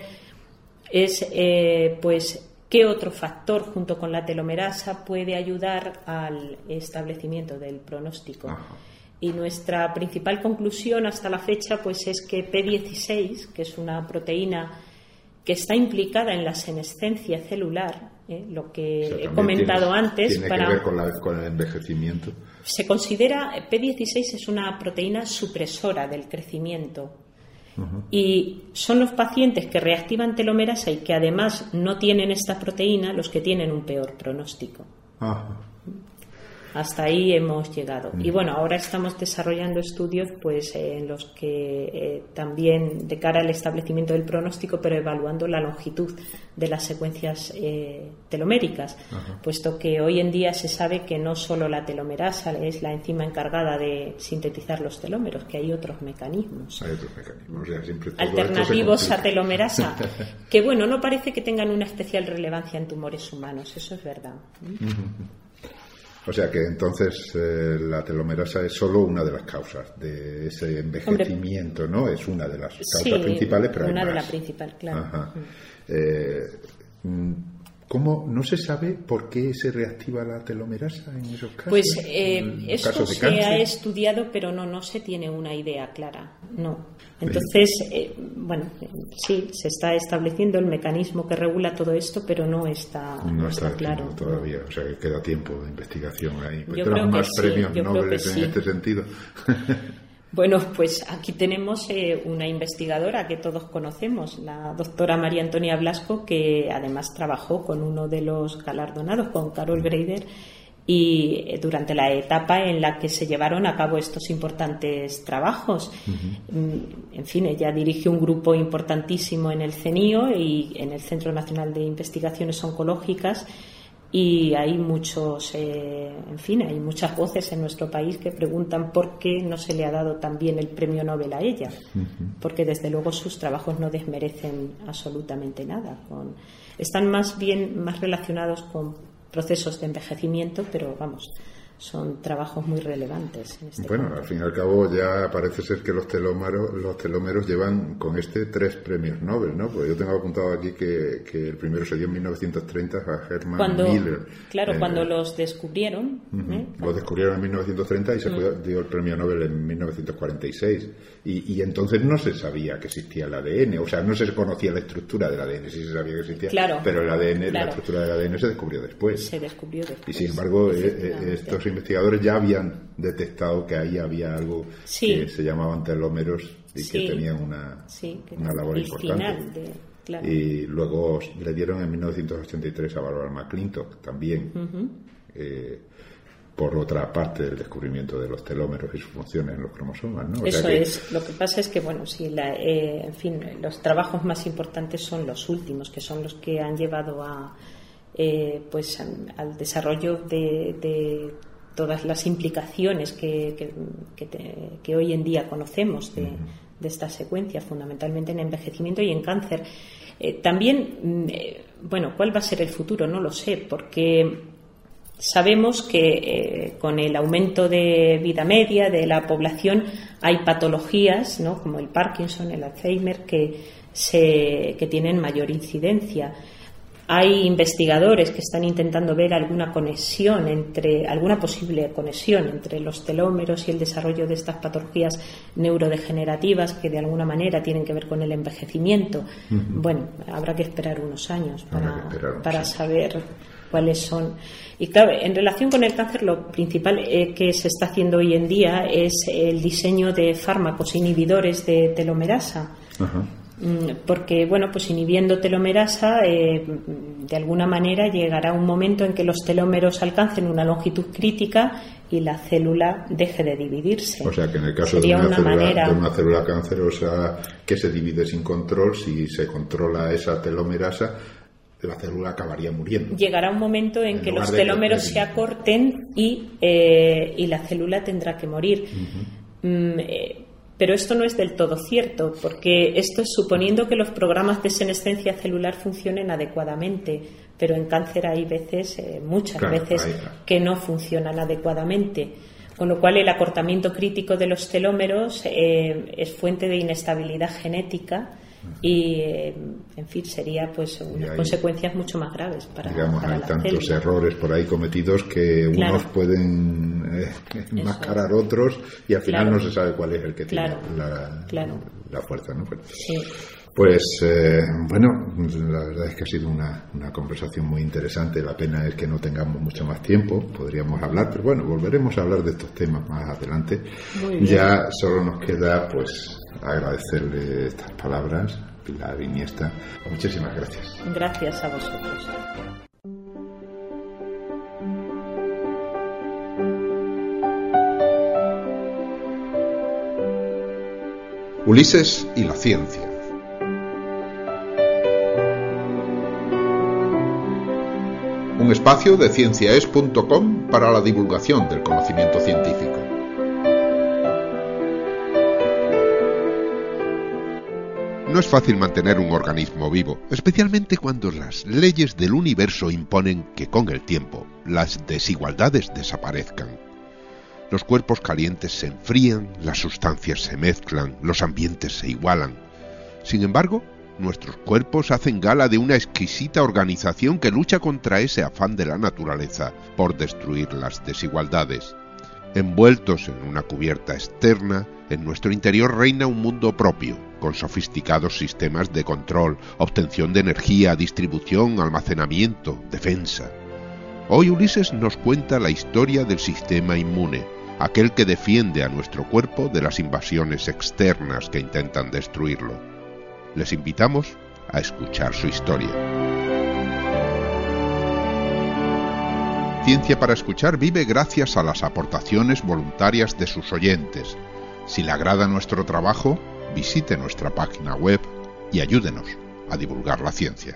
es, eh, pues, qué otro factor, junto con la telomerasa, puede ayudar al establecimiento del pronóstico. Ajá. Y nuestra principal conclusión hasta la fecha, pues, es que P dieciséis, que es una proteína que está implicada en la senescencia celular, ¿eh? Lo que o sea, he comentado tiene, antes. Tiene para, que ver con, la, con el envejecimiento. Se considera, P dieciséis es una proteína supresora del crecimiento. Uh-huh. Y son los pacientes que reactivan telomerasa y que además no tienen esta proteína los que tienen un peor pronóstico. Uh-huh. Hasta ahí hemos llegado. Y bueno, ahora estamos desarrollando estudios pues en los que eh, también de cara al establecimiento del pronóstico, pero evaluando la longitud de las secuencias eh, teloméricas, Ajá. puesto que hoy en día se sabe que no solo la telomerasa es la enzima encargada de sintetizar los telómeros, que hay otros mecanismos. Hay otros mecanismos. O sea, siempre todo alternativos a telomerasa, que bueno, no parece que tengan una especial relevancia en tumores humanos, eso es verdad. O sea que entonces eh, la telomerasa es solo una de las causas de ese envejecimiento, Hombre, ¿no? Es una de las causas sí, principales, pero hay una más. de las principales, claro. Ajá. Eh, ¿Cómo no se sabe por qué se reactiva la telomerasa en esos casos? Pues eh, eso se cáncer? ha estudiado, pero no, no se tiene una idea clara, no. Entonces, eh, bueno, sí, se está estableciendo el mecanismo que regula todo esto, pero no está, no no está, está claro todavía, o sea que queda tiempo de investigación ahí. Yo creo más que premios sí, Nobel en sí. este sentido. Bueno, pues aquí tenemos eh, una investigadora que todos conocemos, la doctora María Antonia Blasco, que además trabajó con uno de los galardonados, con Carol Greider, y durante la etapa en la que se llevaron a cabo estos importantes trabajos. Uh-huh. En fin, ella dirigió un grupo importantísimo en el CENIO y en el Centro Nacional de Investigaciones Oncológicas, y hay muchos, eh, en fin, hay muchas voces en nuestro país que preguntan por qué no se le ha dado también el premio Nobel a ella, uh-huh. porque desde luego sus trabajos no desmerecen absolutamente nada. Con, están más bien más relacionados con procesos de envejecimiento, pero vamos, son trabajos muy relevantes en este bueno, campo. Al fin y al cabo ya parece ser que los telómeros, los telómeros llevan con este tres premios Nobel, ¿no? Pues yo tengo apuntado aquí que, que el primero se dio en mil novecientos treinta a Hermann cuando, Miller. Claro, eh, cuando los descubrieron. Uh-huh. ¿eh? Los descubrieron en mil novecientos treinta y se uh-huh. dio el premio Nobel en mil novecientos cuarenta y seis. Y, y entonces no se sabía que existía el A D N, o sea, no se conocía la estructura del A D N, sí se sabía que existía, claro, pero el A D N, claro. la estructura del A D N se descubrió después. Se descubrió después. Y sin embargo, eh, estos investigadores ya habían detectado que ahí había algo sí. que se llamaban telómeros y sí. que tenían una, sí, que una labor importante. De, claro. Y luego le dieron en mil novecientos ochenta y tres a Barbara McClintock también, uh-huh. eh, por otra parte del descubrimiento de los telómeros y sus funciones en los cromosomas, ¿no? O Eso sea que... es. Lo que pasa es que, bueno, sí, la, eh, en fin, los trabajos más importantes son los últimos, que son los que han llevado a, eh, pues, al desarrollo de, de todas las implicaciones que, que, que, te, que hoy en día conocemos de, de esta secuencia, fundamentalmente en envejecimiento y en cáncer. Eh, también, eh, bueno, ¿cuál va a ser el futuro? No lo sé, porque sabemos que eh, con el aumento de vida media de la población hay patologías, ¿no?, como el Parkinson, el Alzheimer, que, se, que tienen mayor incidencia. Hay investigadores que están intentando ver alguna conexión entre, alguna posible conexión entre los telómeros y el desarrollo de estas patologías neurodegenerativas que de alguna manera tienen que ver con el envejecimiento. Uh-huh. Bueno, habrá que esperar unos años para, esperar, para sí. saber cuáles son. Y claro, en relación con el cáncer, lo principal eh, que se está haciendo hoy en día es el diseño de fármacos inhibidores de telomerasa. Uh-huh. Porque, bueno, pues inhibiendo telomerasa, eh, de alguna manera llegará un momento en que los telómeros alcancen una longitud crítica y la célula deje de dividirse. O sea, que en el caso de una, una, célula, manera... de una célula cancerosa que se divide sin control, si se controla esa telomerasa, la célula acabaría muriendo. Llegará un momento en, en que los telómeros se acorten y, eh, y la célula tendrá que morir. Uh-huh. Mm, eh, Pero esto no es del todo cierto, porque esto es suponiendo que los programas de senescencia celular funcionen adecuadamente, pero en cáncer hay veces, eh, muchas claro, veces, que no funcionan adecuadamente. Con lo cual el acortamiento crítico de los telómeros eh, es fuente de inestabilidad genética y, eh, en fin, sería pues unas ahí, consecuencias mucho más graves para, digamos, para hay la tantos célula. Errores por ahí cometidos que claro. unos pueden eh, enmascarar otros y al final claro. no se sabe cuál es el que tiene claro. La, claro. la fuerza, ¿no? Pues, sí. pues eh, bueno, la verdad es que ha sido una, una conversación muy interesante. La pena es que no tengamos mucho más tiempo, podríamos hablar, pero bueno, volveremos a hablar de estos temas más adelante. Ya solo nos queda pues agradecerle estas palabras, Pilar Iniesta. Muchísimas gracias. Gracias a vosotros. Ulises y la ciencia. Un espacio de cienciaes punto com para la divulgación del conocimiento científico. No es fácil mantener un organismo vivo, especialmente cuando las leyes del universo imponen que con el tiempo las desigualdades desaparezcan. Los cuerpos calientes se enfrían, las sustancias se mezclan, los ambientes se igualan. Sin embargo, nuestros cuerpos hacen gala de una exquisita organización que lucha contra ese afán de la naturaleza por destruir las desigualdades. Envueltos en una cubierta externa, en nuestro interior reina un mundo propio, con sofisticados sistemas de control, obtención de energía, distribución, almacenamiento, defensa. Hoy Ulises nos cuenta la historia del sistema inmune, aquel que defiende a nuestro cuerpo de las invasiones externas que intentan destruirlo. Les invitamos a escuchar su historia. Ciencia para Escuchar vive gracias a las aportaciones voluntarias de sus oyentes. Si le agrada nuestro trabajo, visite nuestra página web y ayúdenos a divulgar la ciencia.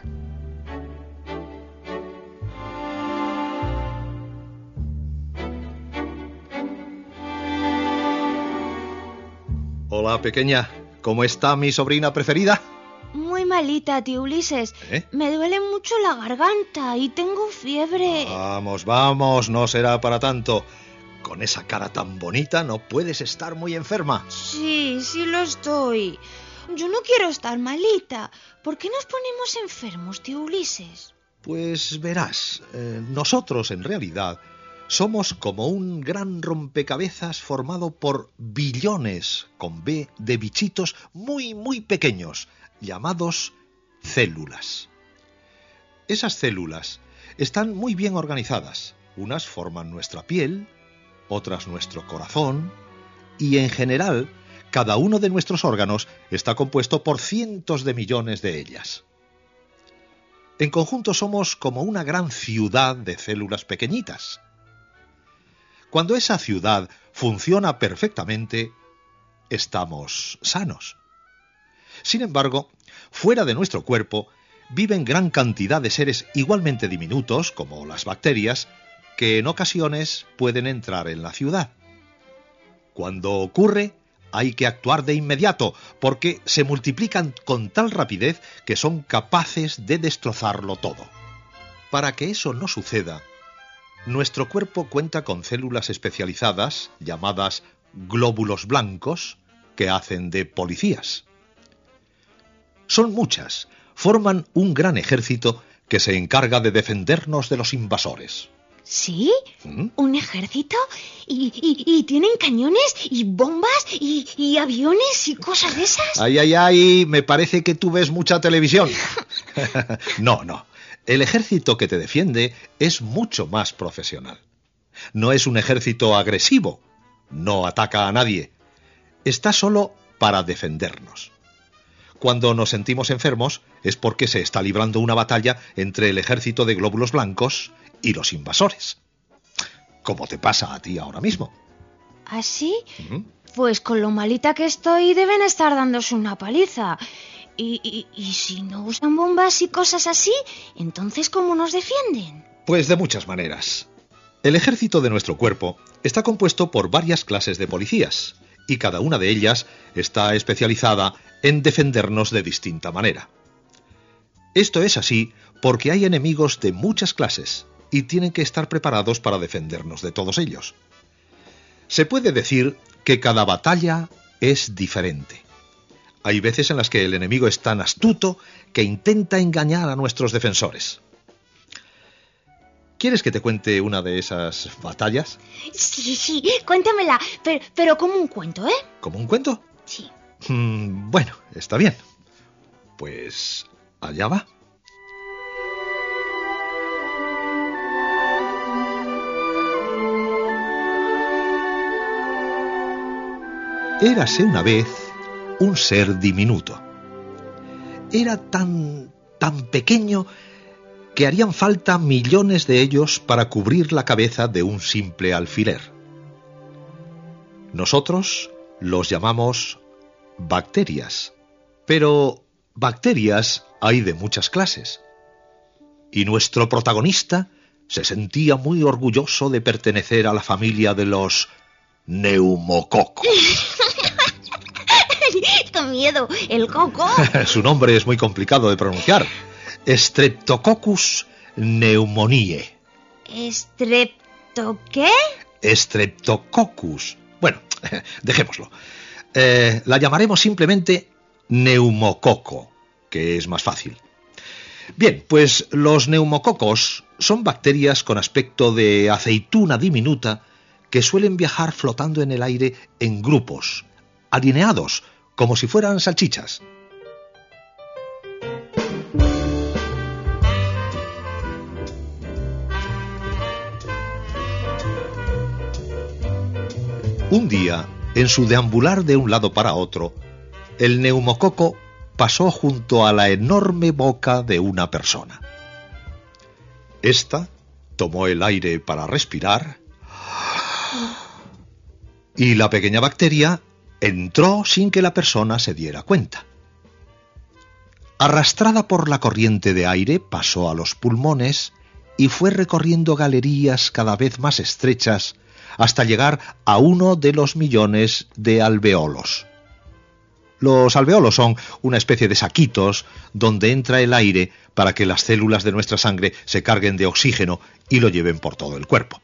Hola, pequeña. ¿Cómo está mi sobrina preferida? Muy malita, tío Ulises. ¿Eh? Me duele mucho la garganta y tengo fiebre. Vamos, vamos, no será para tanto. Con esa cara tan bonita no puedes estar muy enferma. Sí, sí lo estoy. Yo no quiero estar malita. ¿Por qué nos ponemos enfermos, tío Ulises? Pues verás, eh, nosotros en realidad somos como un gran rompecabezas formado por billones, con B, de bichitos muy, muy pequeños, llamados células. Esas células están muy bien organizadas. Unas forman nuestra piel, otras nuestro corazón, y en general, cada uno de nuestros órganos está compuesto por cientos de millones de ellas. En conjunto somos como una gran ciudad de células pequeñitas. Cuando esa ciudad funciona perfectamente, estamos sanos. Sin embargo, fuera de nuestro cuerpo viven gran cantidad de seres igualmente diminutos, como las bacterias, que en ocasiones pueden entrar en la ciudad. Cuando ocurre, hay que actuar de inmediato, porque se multiplican con tal rapidez que son capaces de destrozarlo todo. Para que eso no suceda, nuestro cuerpo cuenta con células especializadas, llamadas glóbulos blancos, que hacen de policías. Son muchas, forman un gran ejército que se encarga de defendernos de los invasores. ¿Sí? ¿Mm? ¿Un ejército? ¿Y, y, y tienen cañones y bombas y, y aviones y cosas de esas? Ay, ay, ay, me parece que tú ves mucha televisión. No, no. El ejército que te defiende es mucho más profesional. No es un ejército agresivo, no ataca a nadie. Está solo para defendernos. Cuando nos sentimos enfermos es porque se está librando una batalla entre el ejército de glóbulos blancos y los invasores. Como te pasa a ti ahora mismo. ¿Ah, sí? ¿Mm? Pues con lo malita que estoy deben estar dándose una paliza. Y, y, y si no usan bombas y cosas así, entonces ¿cómo nos defienden? Pues de muchas maneras. El ejército de nuestro cuerpo está compuesto por varias clases de policías, y cada una de ellas está especializada en defendernos de distinta manera. Esto es así porque hay enemigos de muchas clases, y tienen que estar preparados para defendernos de todos ellos. Se puede decir que cada batalla es diferente. Hay veces en las que el enemigo es tan astuto que intenta engañar a nuestros defensores. ¿Quieres que te cuente una de esas batallas? Sí, sí, cuéntamela, pero, pero como un cuento, ¿eh? ¿Como un cuento? Sí. Mm, bueno, está bien. Pues allá va. Érase una vez un ser diminuto. Era tan, tan pequeño que harían falta millones de ellos para cubrir la cabeza de un simple alfiler. Nosotros los llamamos bacterias. Pero bacterias hay de muchas clases. Y nuestro protagonista se sentía muy orgulloso de pertenecer a la familia de los neumococos. ¡Qué miedo! ¡El coco! Su nombre es muy complicado de pronunciar. Streptococcus pneumoniae. ¿Estrepto qué? Streptococcus. Bueno, dejémoslo. Eh, la llamaremos simplemente neumococo, que es más fácil. Bien, pues los neumococos son bacterias con aspecto de aceituna diminuta que suelen viajar flotando en el aire en grupos, alineados, como si fueran salchichas. Un día, en su deambular de un lado para otro, el neumococo pasó junto a la enorme boca de una persona. Esta tomó el aire para respirar y la pequeña bacteria entró sin que la persona se diera cuenta. Arrastrada por la corriente de aire, pasó a los pulmones y fue recorriendo galerías cada vez más estrechas hasta llegar a uno de los millones de alveolos. Los alveolos son una especie de saquitos donde entra el aire para que las células de nuestra sangre se carguen de oxígeno y lo lleven por todo el cuerpo.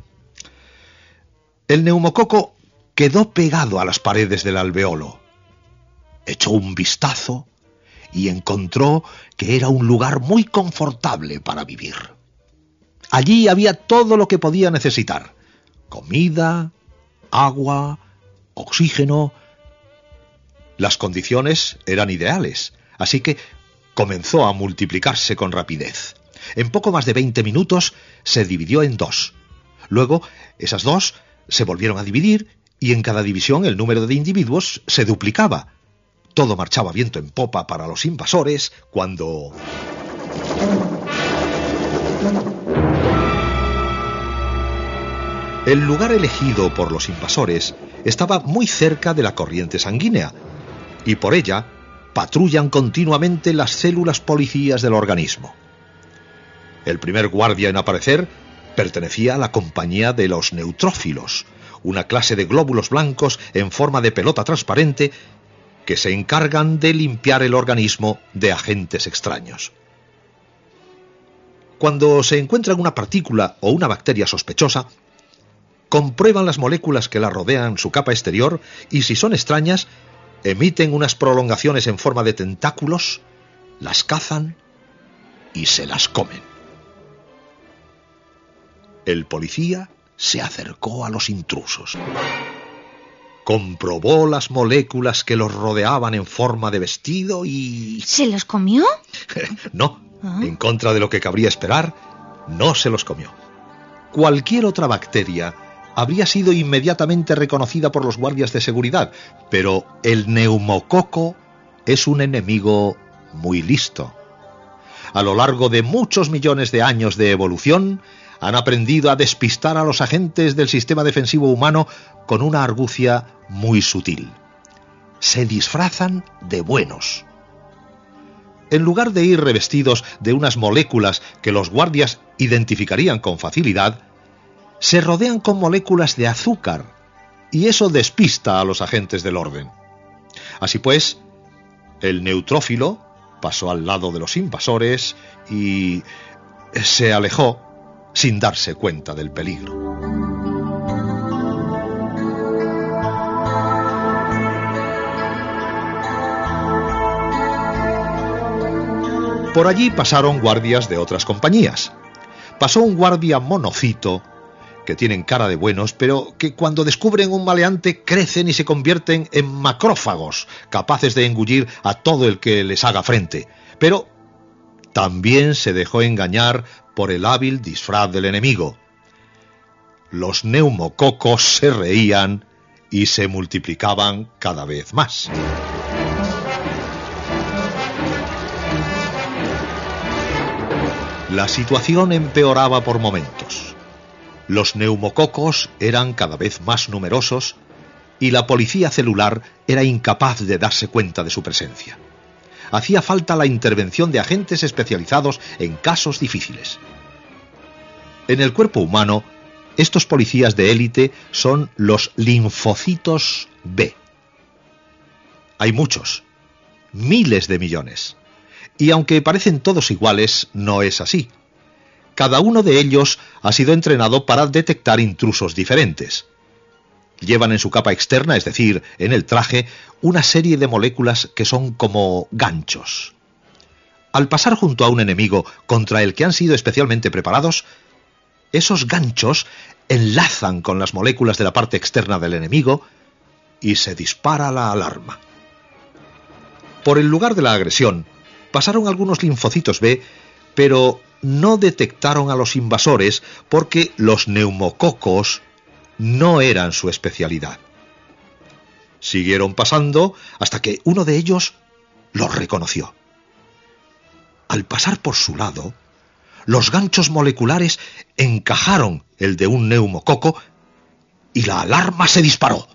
El neumococo quedó pegado a las paredes del alveolo. Echó un vistazo y encontró que era un lugar muy confortable para vivir. Allí había todo lo que podía necesitar: comida, agua, oxígeno. Las condiciones eran ideales, así que comenzó a multiplicarse con rapidez. En poco más de veinte minutos se dividió en dos. Luego, esas dos se volvieron a dividir y en cada división el número de individuos se duplicaba. Todo marchaba viento en popa para los invasores cuando... El lugar elegido por los invasores estaba muy cerca de la corriente sanguínea, y por ella patrullan continuamente las células policías del organismo. El primer guardia en aparecer pertenecía a la compañía de los neutrófilos, una clase de glóbulos blancos en forma de pelota transparente que se encargan de limpiar el organismo de agentes extraños. Cuando se encuentra una partícula o una bacteria sospechosa, comprueban las moléculas que la rodean su capa exterior y, si son extrañas, emiten unas prolongaciones en forma de tentáculos, las cazan y se las comen. El policía se acercó a los intrusos. Comprobó las moléculas que los rodeaban en forma de vestido y... ¿Se los comió? No, ¿Ah? En contra de lo que cabría esperar, no se los comió. Cualquier otra bacteria habría sido inmediatamente reconocida por los guardias de seguridad, pero el neumococo es un enemigo muy listo. A lo largo de muchos millones de años de evolución, han aprendido a despistar a los agentes del sistema defensivo humano con una argucia muy sutil. Se disfrazan de buenos. En lugar de ir revestidos de unas moléculas que los guardias identificarían con facilidad, se rodean con moléculas de azúcar, y eso despista a los agentes del orden. Así pues, el neutrófilo pasó al lado de los invasores y se alejó sin darse cuenta del peligro. Por allí pasaron guardias de otras compañías. Pasó un guardia monocito, que tienen cara de buenos, pero que cuando descubren un maleante crecen y se convierten en macrófagos, capaces de engullir a todo el que les haga frente. Pero también se dejó engañar por el hábil disfraz del enemigo. Los neumococos se reían y se multiplicaban cada vez más. La situación empeoraba por momentos. Los neumococos eran cada vez más numerosos y la policía celular era incapaz de darse cuenta de su presencia. Hacía falta la intervención de agentes especializados en casos difíciles. En el cuerpo humano, estos policías de élite son los linfocitos B. Hay muchos, miles de millones. Y aunque parecen todos iguales, no es así. Cada uno de ellos ha sido entrenado para detectar intrusos diferentes. Llevan en su capa externa, es decir, en el traje, una serie de moléculas que son como ganchos. Al pasar junto a un enemigo contra el que han sido especialmente preparados, esos ganchos enlazan con las moléculas de la parte externa del enemigo y se dispara la alarma. Por el lugar de la agresión pasaron algunos linfocitos B, pero no detectaron a los invasores porque los neumococos no eran su especialidad. Siguieron pasando hasta que uno de ellos los reconoció. Al pasar por su lado, los ganchos moleculares encajaron el de un neumococo y la alarma se disparó.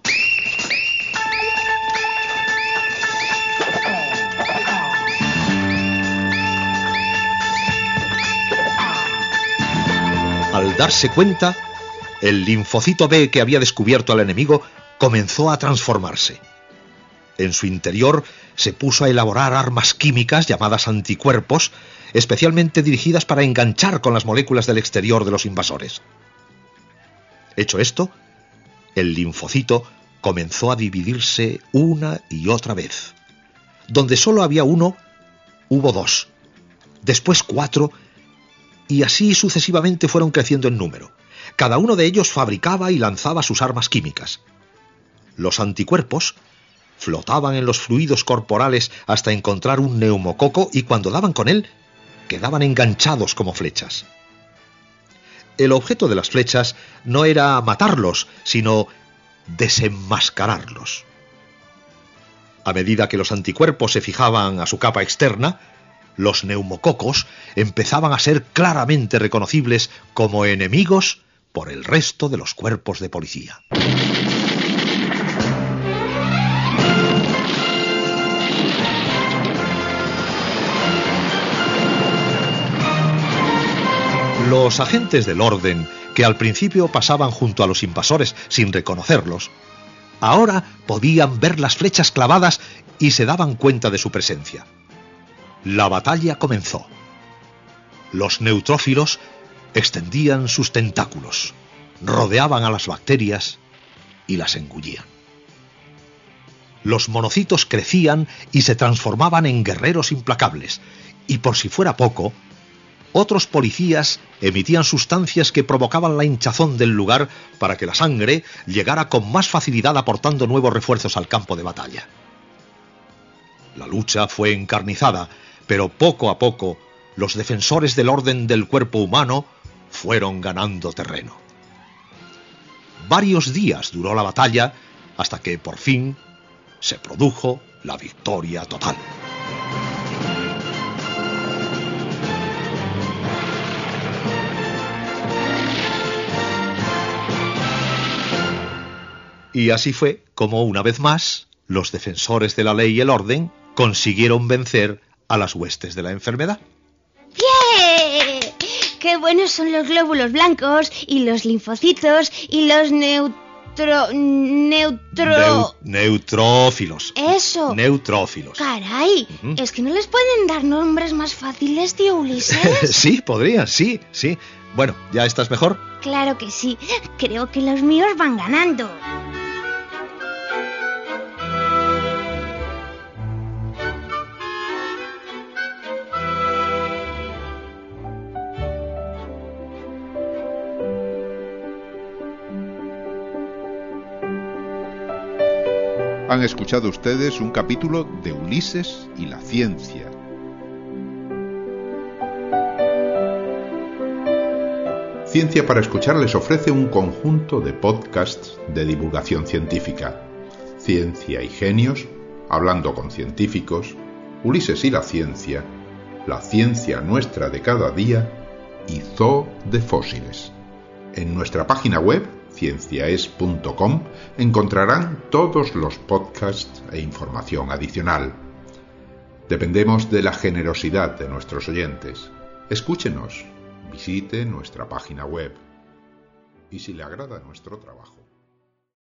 Al darse cuenta, el linfocito B que había descubierto al enemigo comenzó a transformarse. En su interior se puso a elaborar armas químicas llamadas anticuerpos, especialmente dirigidas para enganchar con las moléculas del exterior de los invasores. Hecho esto, el linfocito comenzó a dividirse una y otra vez. Donde solo había uno, hubo dos, después cuatro, y así sucesivamente fueron creciendo en número. Cada uno de ellos fabricaba y lanzaba sus armas químicas. Los anticuerpos flotaban en los fluidos corporales hasta encontrar un neumococo y cuando daban con él, quedaban enganchados como flechas. El objeto de las flechas no era matarlos, sino desenmascararlos. A medida que los anticuerpos se fijaban a su capa externa, los neumococos empezaban a ser claramente reconocibles como enemigos por el resto de los cuerpos de policía. Los agentes del orden, que al principio pasaban junto a los invasores sin reconocerlos, ahora podían ver las flechas clavadas y se daban cuenta de su presencia. La batalla comenzó. Los neutrófilos extendían sus tentáculos, rodeaban a las bacterias y las engullían. Los monocitos crecían y se transformaban en guerreros implacables, y por si fuera poco, otros policías emitían sustancias que provocaban la hinchazón del lugar para que la sangre llegara con más facilidad aportando nuevos refuerzos al campo de batalla. La lucha fue encarnizada, pero poco a poco los defensores del orden del cuerpo humano fueron ganando terreno. Varios días duró la batalla hasta que por fin se produjo la victoria total. Y así fue como, una vez más, los defensores de la ley y el orden consiguieron vencer a las huestes de la enfermedad. ¡Bien! ¡Qué buenos son los glóbulos blancos y los linfocitos y los neutro... neutro... Neu- neutrófilos. Eso. Neutrófilos. Caray, uh-huh. ¿Es que no les pueden dar nombres más fáciles, tío Ulises? Sí, podrían, sí, sí. Bueno, ¿ya estás mejor? Claro que sí. Creo que los míos van ganando. Han escuchado ustedes un capítulo de Ulises y la ciencia. Ciencia para Escuchar les ofrece un conjunto de podcasts de divulgación científica. Ciencia y Genios, Hablando con Científicos, Ulises y la Ciencia, La Ciencia Nuestra de Cada Día y Zoo de Fósiles. En nuestra página web, cienciaes punto com encontrarán todos los podcasts e información adicional. Dependemos de la generosidad de nuestros oyentes. Escúchenos, visite nuestra página web. Y si le agrada nuestro trabajo,